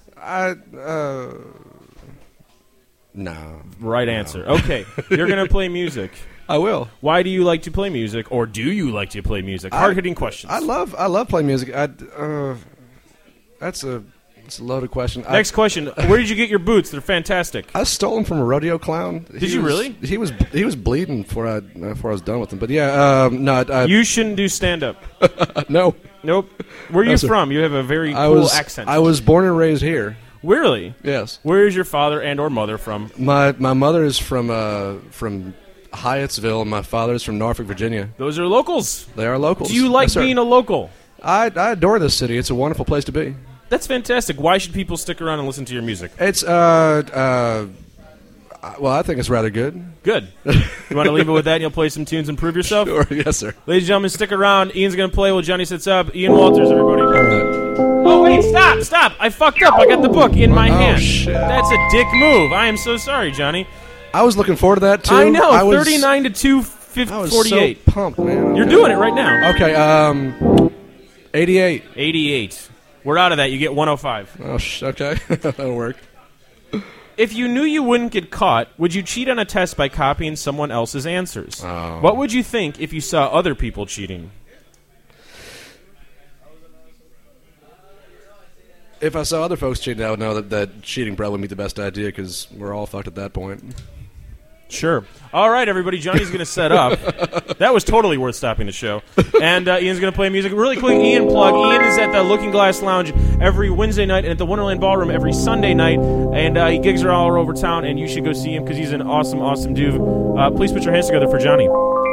No. Right answer. Okay. You're going to play music. I will. Why do you like to play music, or do you like to play music? Hard-hitting questions. I love playing music. That's a loaded question. Next question. Where did you get your boots? They're fantastic. I stole them from a rodeo clown. Did you really? He was bleeding before I was done with them. But yeah, no. You shouldn't do stand-up. No. Nope. Where are you No, sir. from? You have a very cool accent. I was born and raised here. Really? Yes. Where is your father and or mother from? My mother is from Hyattsville, and my father is from Norfolk, Virginia. Those are locals. They are locals. Do you like Yes, sir. being a local? I adore this city. It's a wonderful place to be. That's fantastic. Why should people stick around and listen to your music? It's well, I think it's rather good. Good. You want to leave it with that and you'll play some tunes and prove yourself? Sure, yes, sir. Ladies and gentlemen, stick around. Ian's going to play while Johnny sits up. Ian Walters, everybody. Oh, wait, stop. I fucked up. I got the book in my hand. Shit. That's a dick move. I am so sorry, Johnny. I was looking forward to that, too. I know. I was 39 to 2, I was 48. so pumped, man. You're doing it right now. Okay, 88. 88. We're out of that. You get 105. Oh, okay. That'll work. If you knew you wouldn't get caught, would you cheat on a test by copying someone else's answers? Oh. What would you think if you saw other people cheating? If I saw other folks cheating, I would know that cheating probably wouldn't be the best idea because we're all fucked at that point. Sure. All right, everybody. Johnny's going to set up. That was totally worth stopping the show. And Ian's going to play music. Really quick, Ian plug. Ian is at the Looking Glass Lounge every Wednesday night and at the Wonderland Ballroom every Sunday night. And he gigs are all over town, and you should go see him because he's an awesome, awesome dude. Please put your hands together for Johnny.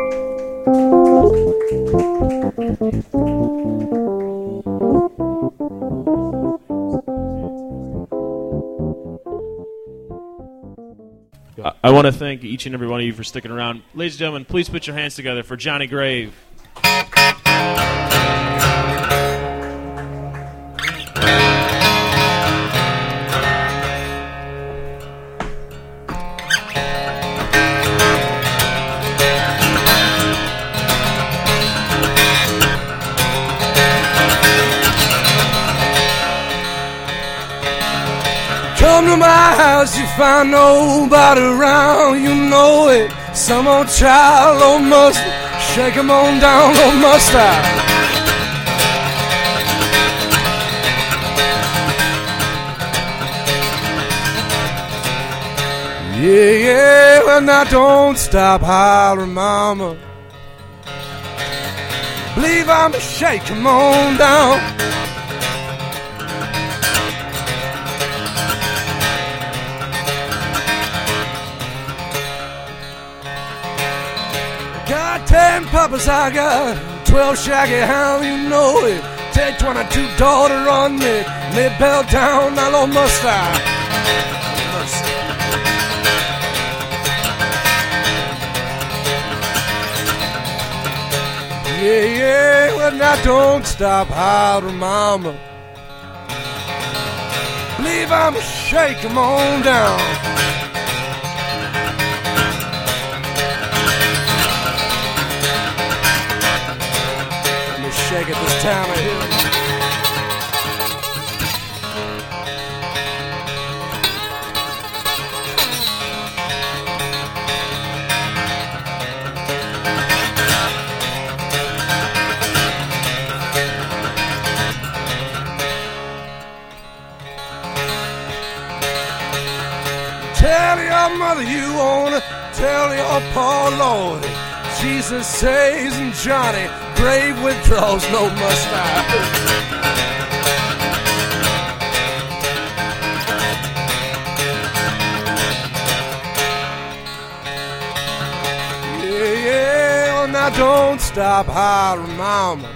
I want to thank each and every one of you for sticking around. Ladies and gentlemen, please put your hands together for Johnny Grave. Come to my house, you find nobody around, you know it. Some old child, old mustard, shake 'em on down, old mustard. Yeah, well now don't stop hollering, mama. Believe I'm a shake, come on down. Got 10 puppies, I got 12 shaggy hounds, you know it. Take 22 daughter on me, lay belt down, I love mustache. Yeah, yeah, well now don't stop hollering, mama. Believe I'm a shake, come on down. Let me shake it this time of hill. Tell your mother you wanna tell your poor Lord. Jesus says and Johnny, grave withdraws no mustache. Yeah, yeah, well now don't stop hollering, mama.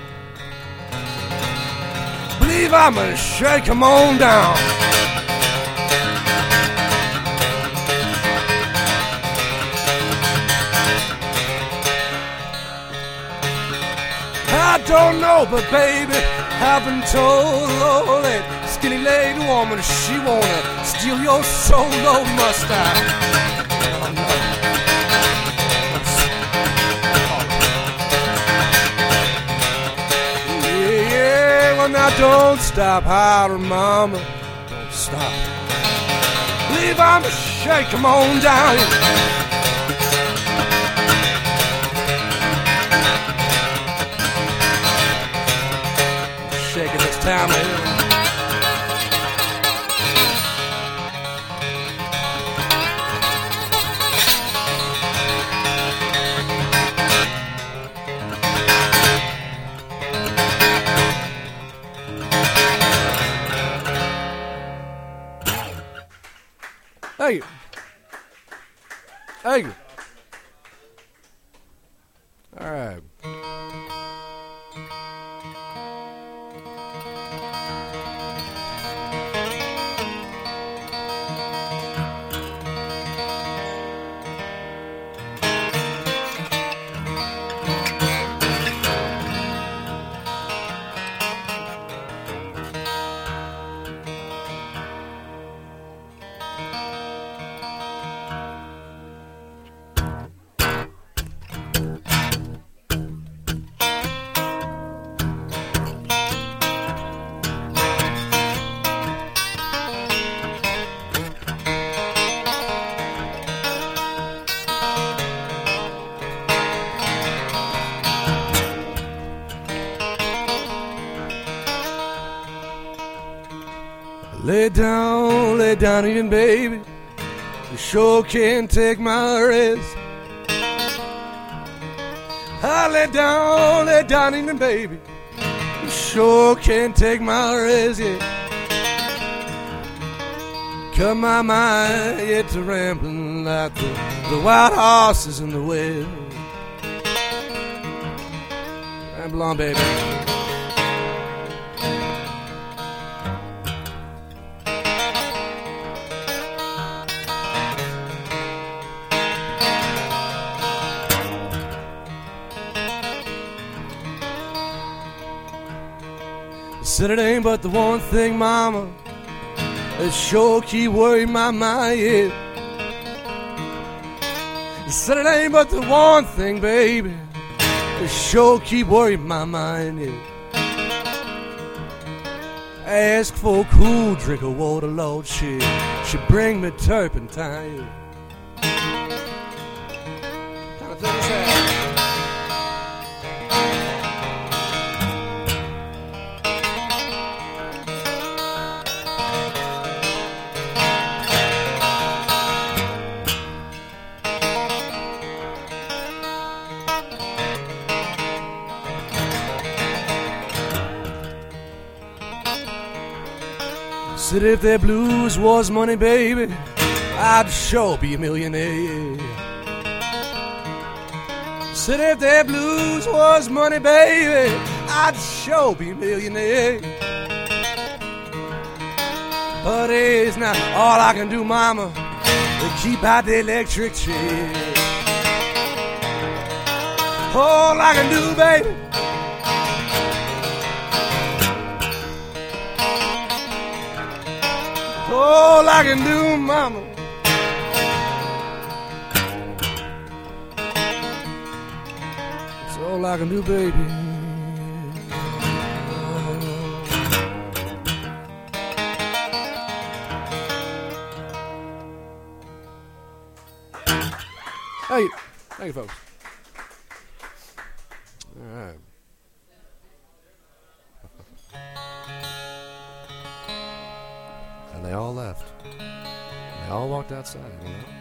Believe I'm gonna shake 'em on down. I don't know, but baby, I've been told, oh, that skinny lady woman, she wanna steal your soul, no mustache. Oh, no. Yeah, yeah, well now don't stop hollering, mama, don't stop. Leave I'm a shake 'em on down. Shaking this town of hill. Thank you. Thank you. All right. Lay down even, baby. You sure can't take my rest. I lay down even, baby. You sure can't take my rest, yeah. Cut my mind yet to rambling like the wild horses in the west. Ramble on, baby. Said it ain't but the one thing, mama, that sure keep worrying my mind, yeah. Said it ain't but the one thing, baby, that sure keep worrying my mind, yeah. Ask for a cool drink of water, Lord, she bring me turpentine, yeah. Kind of thing is that. Said if that blues was money, baby, I'd sure be a millionaire. Said if that blues was money, baby, I'd sure be a millionaire. But it's not all I can do, mama, to keep out the electric chair. All I can do, baby, all I can do, mama, it's all I can do, baby. Thank you, folks. All right. And they all left. They all walked outside, you know?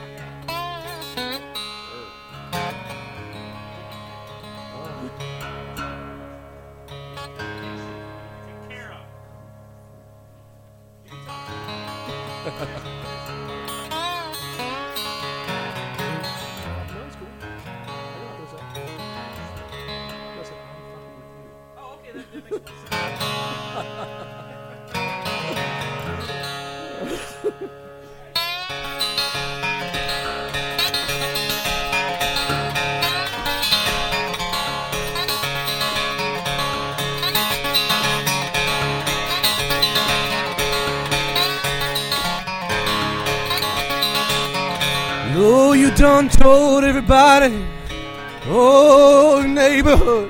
Oh, you done told everybody, oh, neighborhood.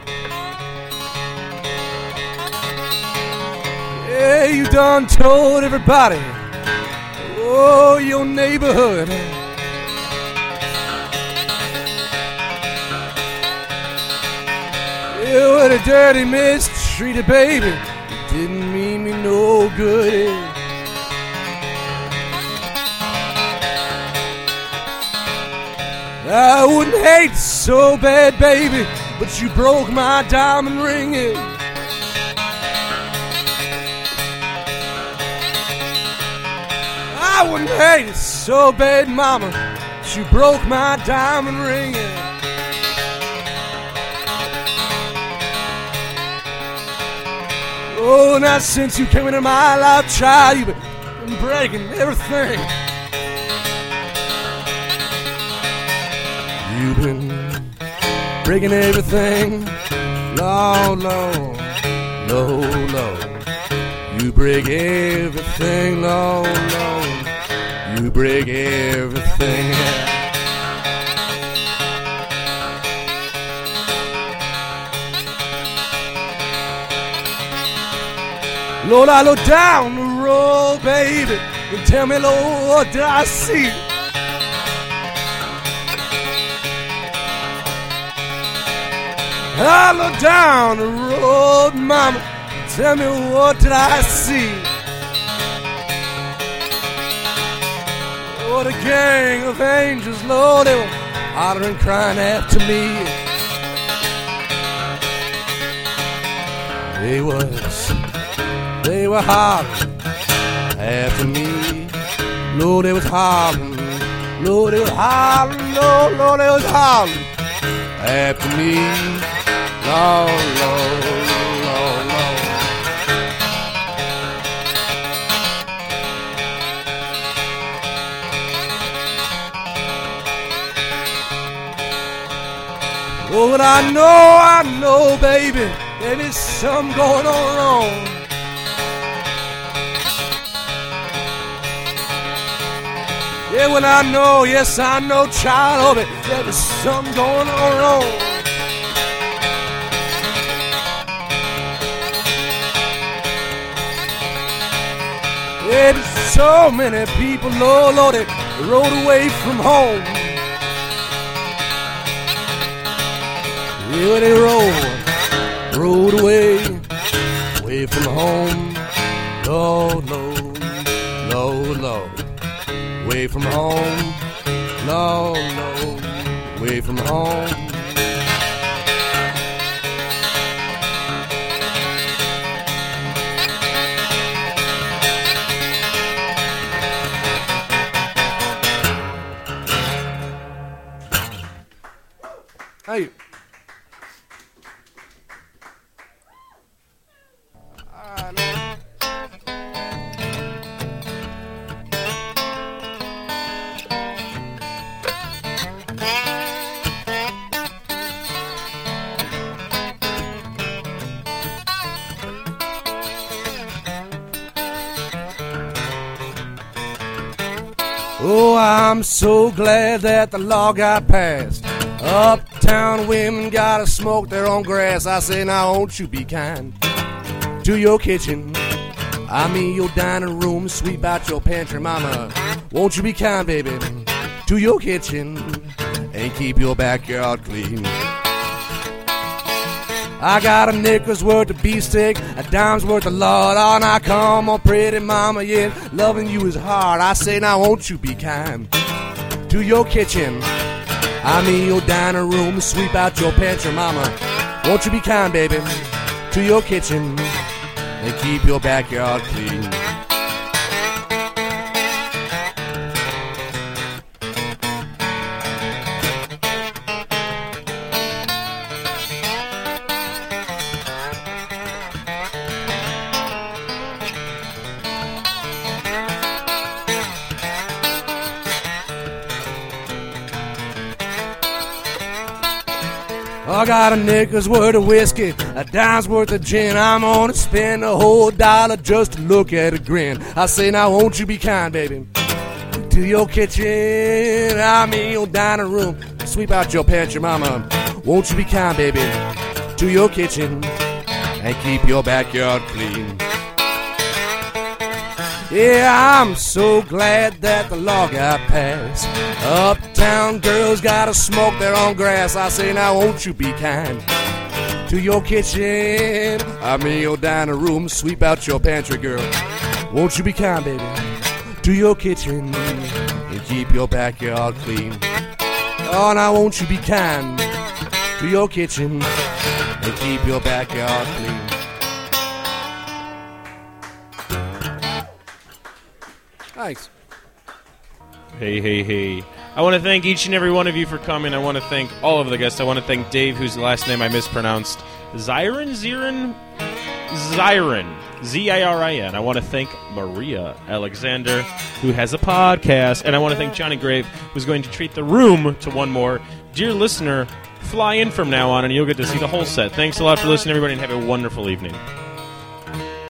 Yeah, you done told everybody, oh, your neighborhood. Yeah, what a dirty mistreated baby, it didn't mean me no good. I wouldn't hate so bad, baby, but you broke my diamond ring. I wouldn't hate it so bad, mama, but you broke my diamond ring. Oh, now since you came into my life, child, you've been breaking everything. You've been breaking everything, Lord, Lord, Lord, Lord. You break everything, Lord, Lord. You break everything. Lord, I look down the road, baby, and tell me, Lord, what did I see? I look down the road, mama, tell me what did I see? Oh, the gang of angels, Lord, they were hollering, crying after me. They were hollering after me. Lord, they was hollering, Lord, they was hollering, Lord, they was hollering after me. Lord, Lord, Lord, Lord. Oh, but I know, baby, there's something going on wrong. Yeah, well, I know, yes, I know, child, oh, there's something going on wrong. Yeah, there's so many people, Lord, Lord, they rode away from home. Yeah, they rode away from home. Lord, Lord, Lord, Lord, away from home. Lord, Lord, away from home. Hey. Oh, I'm so glad that the law got passed. Uptown women gotta smoke their own grass. I say, now won't you be kind to your kitchen? I mean your dining room, sweep out your pantry, mama. Won't you be kind, baby, to your kitchen and keep your backyard clean? I got a nickel's worth of beefsteak, a dime's worth of lard. Oh, now come on, pretty mama, yeah, loving you is hard. I say, now won't you be kind to your kitchen? I mean your dining room, sweep out your pantry, mama. Won't you be kind, baby, to your kitchen and keep your backyard clean? I got a nickel's worth of whiskey, a dime's worth of gin. I'm gonna spend a whole dollar just to look at a grin. I say, now won't you be kind, baby, to your kitchen? I mean your dining room, sweep out your pantry, mama. Won't you be kind, baby, to your kitchen and keep your backyard clean? Yeah, I'm so glad that the law got passed. Uptown girls gotta smoke their own grass. I say, now won't you be kind to your kitchen? I mean your dining room, sweep out your pantry, girl. Won't you be kind, baby, to your kitchen and keep your backyard clean? Oh, now won't you be kind to your kitchen and keep your backyard clean? Thanks. Hey. I want to thank each and every one of you for coming. I want to thank all of the guests. I want to thank Dave, whose last name I mispronounced. Zirin? Zirin. Z-I-R-I-N. I want to thank Maria Alexander, who has a podcast. And I want to thank Johnny Grave, who's going to treat the room to one more. Dear listener, fly in from now on, and you'll get to see the whole set. Thanks a lot for listening, everybody, and have a wonderful evening.